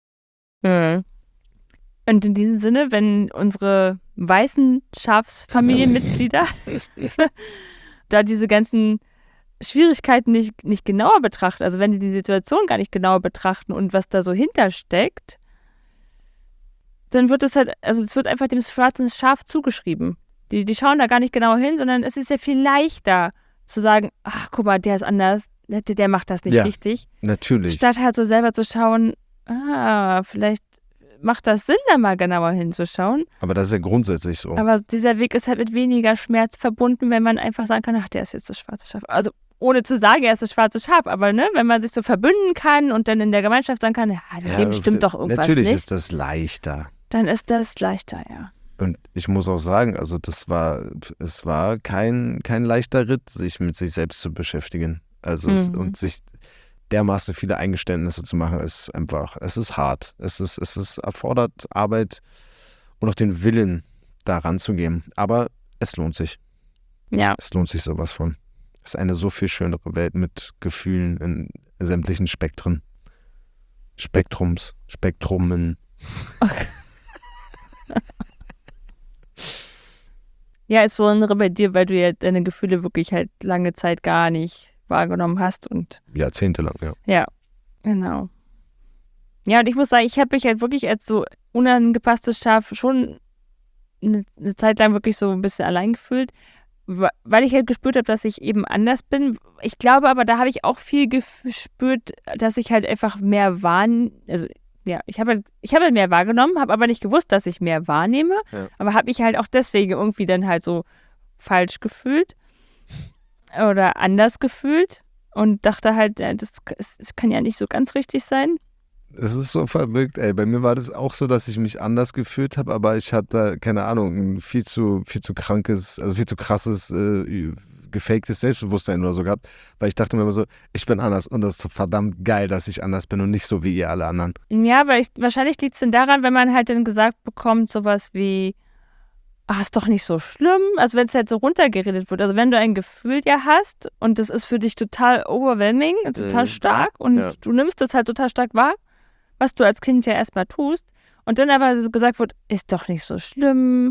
Und in diesem Sinne, wenn unsere weißen Schafsfamilienmitglieder da diese ganzen Schwierigkeiten nicht genauer betrachten, also wenn sie die Situation gar nicht genauer betrachten und was da so hintersteckt, dann wird es halt, also es wird einfach dem schwarzen Schaf zugeschrieben. Die schauen da gar nicht genauer hin, sondern es ist ja viel leichter zu sagen, ach, guck mal, der ist anders, der macht das nicht richtig. Natürlich. Statt halt so selber zu schauen, vielleicht macht das Sinn, da mal genauer hinzuschauen. Aber das ist ja grundsätzlich so. Aber dieser Weg ist halt mit weniger Schmerz verbunden, wenn man einfach sagen kann, ach, der ist jetzt das schwarze Schaf. Also ohne zu sagen, er ist das schwarze Schaf, aber ne, wenn man sich so verbünden kann und dann in der Gemeinschaft sagen kann, dem stimmt doch irgendwas natürlich nicht. Natürlich ist das leichter. Dann ist das leichter, ja. Und ich muss auch sagen, also es war kein leichter Ritt, sich mit sich selbst zu beschäftigen. Also und sich dermaßen viele Eingeständnisse zu machen, ist hart. Es erfordert Arbeit und auch den Willen, da ranzugehen. Aber es lohnt sich. Ja. Es lohnt sich sowas von. Es ist eine so viel schönere Welt mit Gefühlen in sämtlichen Spektren. Spektrumen. Okay. Ja, insbesondere bei dir, weil du ja deine Gefühle wirklich halt lange Zeit gar nicht wahrgenommen hast und jahrzehntelang, ja. Ja, genau. Ja, und ich muss sagen, ich habe mich halt wirklich als so unangepasstes Schaf schon eine Zeit lang wirklich so ein bisschen allein gefühlt, weil ich halt gespürt habe, dass ich eben anders bin. Ich glaube aber, da habe ich auch viel gespürt, dass ich halt einfach mehr also ja, ich habe halt mehr wahrgenommen, habe aber nicht gewusst, dass ich mehr wahrnehme, aber habe mich halt auch deswegen irgendwie dann halt so falsch gefühlt oder anders gefühlt und dachte halt, das kann ja nicht so ganz richtig sein. Es ist so verrückt, ey. Bei mir war das auch so, dass ich mich anders gefühlt habe, aber ich hatte, keine Ahnung, ein viel zu krankes, also viel zu krasses, gefaktes Selbstbewusstsein oder so gehabt, weil ich dachte mir immer so, ich bin anders und das ist so verdammt geil, dass ich anders bin und nicht so wie ihr alle anderen. Ja, wahrscheinlich liegt es dann daran, wenn man halt dann gesagt bekommt, sowas wie, ist doch nicht so schlimm, also wenn es halt so runtergeredet wird, also wenn du ein Gefühl ja hast und das ist für dich total overwhelming, total stark und du nimmst das halt total stark wahr, was du als Kind ja erstmal tust und dann aber so gesagt wird, ist doch nicht so schlimm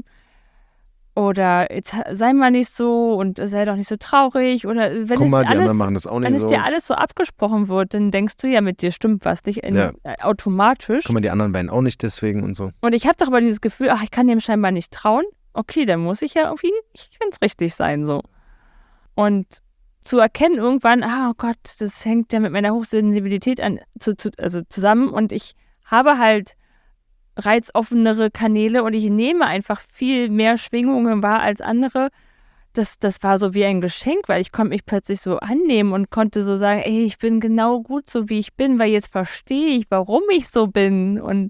oder jetzt sei mal nicht so und sei doch nicht so traurig oder wenn Guck mal, es die anderen machen das auch nicht wenn so. es dir alles so abgesprochen wird, dann denkst du ja, mit dir stimmt was nicht automatisch. Guck mal, die anderen weinen auch nicht deswegen und so. Und ich habe doch aber dieses Gefühl, ich kann dem scheinbar nicht trauen. Okay, dann muss ich ja irgendwie, ich kann es richtig sein so. Und zu erkennen irgendwann, oh Gott, das hängt ja mit meiner Hochsensibilität also zusammen und ich habe halt reizoffenere Kanäle und ich nehme einfach viel mehr Schwingungen wahr als andere. Das war so wie ein Geschenk, weil ich konnte mich plötzlich so annehmen und konnte so sagen, ey, ich bin genau gut so, wie ich bin, weil jetzt verstehe ich, warum ich so bin. Und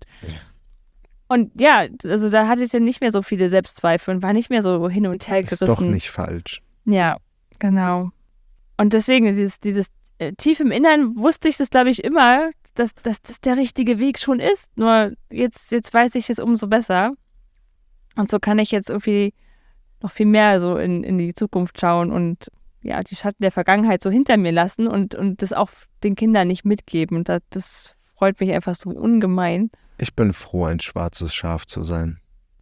ja, also da hatte ich dann nicht mehr so viele Selbstzweifel und war nicht mehr so hin und her gerissen. Ist doch nicht falsch. Ja, genau. Und deswegen, dieses tief im Innern wusste ich das, glaube ich, immer, dass das der richtige Weg schon ist. Nur jetzt weiß ich es umso besser. Und so kann ich jetzt irgendwie noch viel mehr so in die Zukunft schauen und ja, die Schatten der Vergangenheit so hinter mir lassen und das auch den Kindern nicht mitgeben. Und das freut mich einfach so ungemein. Ich bin froh, ein schwarzes Schaf zu sein.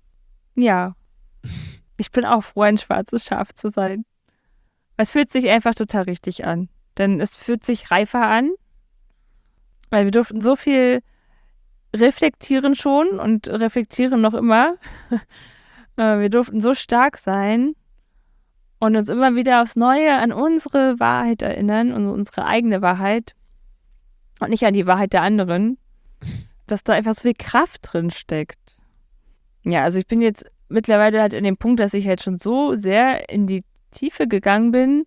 Ja, ich bin auch froh, ein schwarzes Schaf zu sein. Es fühlt sich einfach total richtig an. Denn es fühlt sich reifer an, weil wir durften so viel reflektieren schon und reflektieren noch immer. Wir durften so stark sein und uns immer wieder aufs Neue an unsere Wahrheit erinnern und unsere eigene Wahrheit und nicht an die Wahrheit der anderen, dass da einfach so viel Kraft drin steckt. Ja, also ich bin jetzt mittlerweile halt in dem Punkt, dass ich halt schon so sehr in die Tiefe gegangen bin,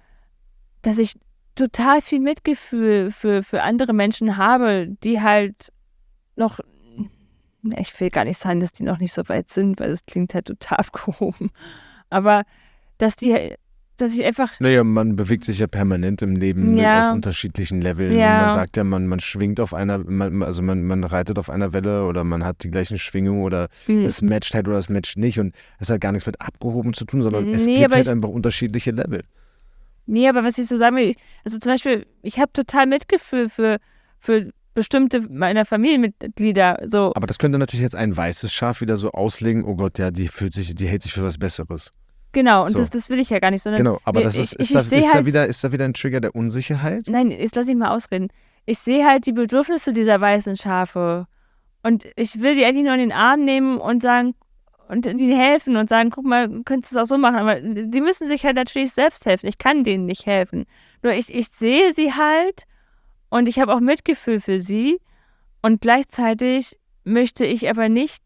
dass ich total viel Mitgefühl für andere Menschen habe, die halt noch, ich will gar nicht sagen, dass die noch nicht so weit sind, weil das klingt halt total abgehoben, aber dass ich einfach... Naja, man bewegt sich ja permanent im Leben auf unterschiedlichen Leveln. Ja. Und man sagt ja, man schwingt auf einer, man reitet auf einer Welle oder man hat die gleichen Schwingungen oder es matcht halt oder es matcht nicht. Und es hat gar nichts mit abgehoben zu tun, sondern es gibt halt einfach unterschiedliche Level. Nee, aber was ich so sagen will, also zum Beispiel, ich habe total Mitgefühl für bestimmte meiner Familienmitglieder. So. Aber das könnte natürlich jetzt ein weißes Schaf wieder so auslegen, oh Gott, ja, die hält sich für was Besseres. Genau, und so. das will ich ja gar nicht, sondern... Genau, aber ist da wieder ein Trigger der Unsicherheit? Nein, jetzt lass ich mal ausreden. Ich sehe halt die Bedürfnisse dieser weißen Schafe und ich will die endlich nur in den Arm nehmen und sagen, und ihnen helfen und sagen, guck mal, du könntest es auch so machen, aber die müssen sich halt natürlich selbst helfen. Ich kann denen nicht helfen. Nur ich sehe sie halt und ich habe auch Mitgefühl für sie und gleichzeitig möchte ich aber nicht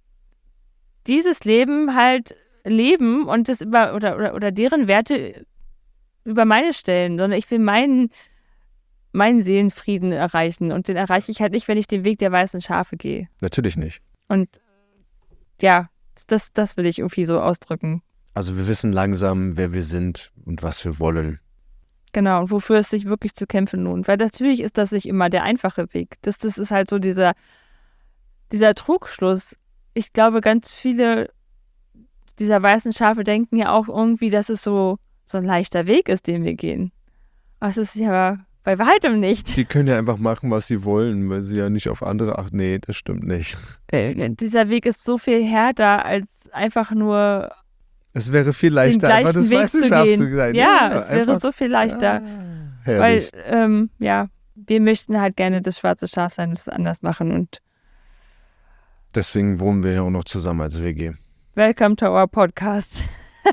dieses Leben halt leben und das oder deren Werte über meine stellen, sondern ich will meinen Seelenfrieden erreichen und den erreiche ich halt nicht, wenn ich den Weg der weißen Schafe gehe. Natürlich nicht. Und ja, das will ich irgendwie so ausdrücken. Also wir wissen langsam, wer wir sind und was wir wollen. Genau, und wofür es sich wirklich zu kämpfen lohnt. Weil natürlich ist das nicht immer der einfache Weg. Das ist halt so dieser Trugschluss. Ich glaube, ganz viele dieser weißen Schafe denken ja auch irgendwie, dass es so ein leichter Weg ist, den wir gehen. Aber es ist ja bei weitem nicht. Die können ja einfach machen, was sie wollen, weil sie ja nicht auf andere achten. Nee, das stimmt nicht. Dieser Weg ist so viel härter, als einfach nur es wäre viel leichter, einfach das weiße Schaf zu sein. Ja, es wäre so viel leichter. Weil, wir möchten halt gerne das schwarze Schaf sein und es anders machen. Und deswegen wohnen wir ja auch noch zusammen als WG. Welcome to our podcast.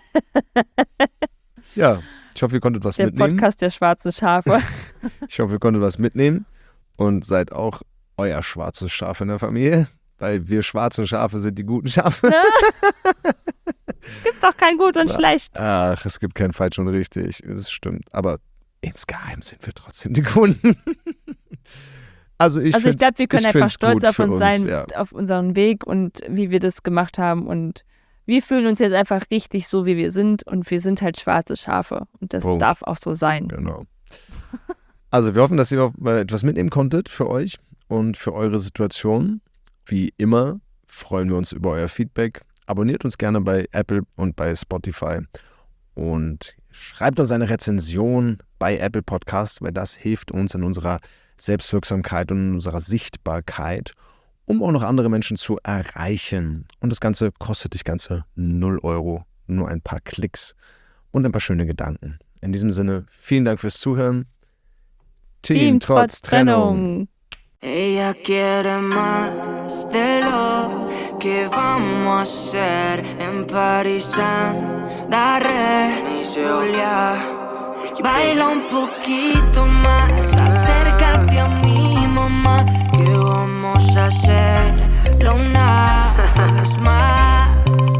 Ja, ich hoffe, ihr konntet was mitnehmen. Der Podcast der schwarzen Schafe. Ich hoffe, ihr konntet was mitnehmen und seid auch euer schwarzes Schaf in der Familie, weil wir schwarzen Schafe sind die guten Schafe. Es gibt doch kein Gut und Schlecht. Ach, es gibt kein Falsch und Richtig, das stimmt. Aber insgeheim sind wir trotzdem die Guten. Also ich glaube, wir können einfach stolz auf uns sein, ja. Auf unseren Weg und wie wir das gemacht haben. Und wir fühlen uns jetzt einfach richtig so, wie wir sind. Und wir sind halt schwarze Schafe. Und das darf auch so sein. Genau. Also wir hoffen, dass ihr etwas mitnehmen konntet für euch und für eure Situation. Wie immer freuen wir uns über euer Feedback. Abonniert uns gerne bei Apple und bei Spotify. Und schreibt uns eine Rezension bei Apple Podcast, weil das hilft uns in unserer Selbstwirksamkeit und in unserer Sichtbarkeit, um auch noch andere Menschen zu erreichen. Und das Ganze kostet dich ganze 0 €, nur ein paar Klicks und ein paar schöne Gedanken. In diesem Sinne, vielen Dank fürs Zuhören. Team trotz Trennung. Ella quiere más de lo que vamos a hacer en París, Daré, Julia. Baila un poquito más, acércate a mi mamá, que vamos a hacerlo una vez más.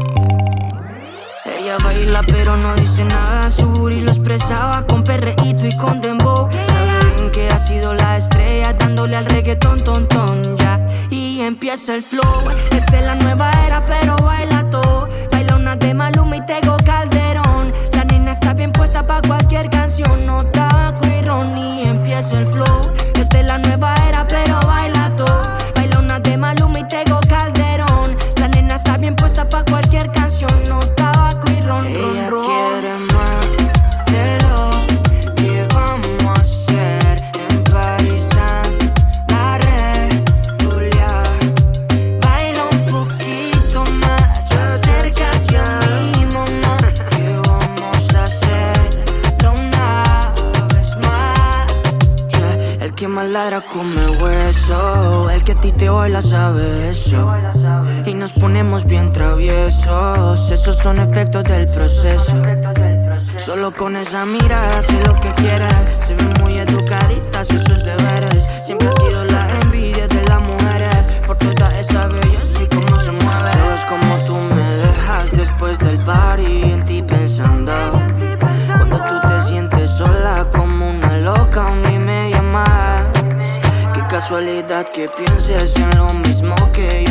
Ella baila pero no dice nada, su booty lo expresaba con perreíto y con dembow. Sabe bien que ha sido la estrella, dándole al reggaetón, ton, ya. Y empieza el flow, esta es la nueva era pero baila todo. Baila una de Maluma y Tego Calderón. La nena está bien puesta pa' cualquier canción, no tabaco y ron. Y empieza el flow, esta es la nueva era pero baila todo. Baila una de Maluma y Tego Calderón. La nena está bien puesta pa' cualquier canción, no tabaco y ron. Ella quiere más de lo que vamos a hacer en París, Daré, Julia. Baila un poquito más, acércate a mi mamá, que vamos a hacerlo una vez más. Yeah. El que más ladra come hueso, el que a ti te baila sabe eso. Y nos ponemos bien traviesos, esos son efectos del proceso. Solo con esa mirada sé lo que quieres. Se ve muy educadita, hace sus deberes. Siempre ha sido la envidia de las mujeres, por toda esa belleza y cómo se mueve. Sabes cómo tú me dejas después del party, en ti pensando. Cuando tú te sientes sola como una loca, a mí me llamas. Qué casualidad que pienses en lo mismo que yo.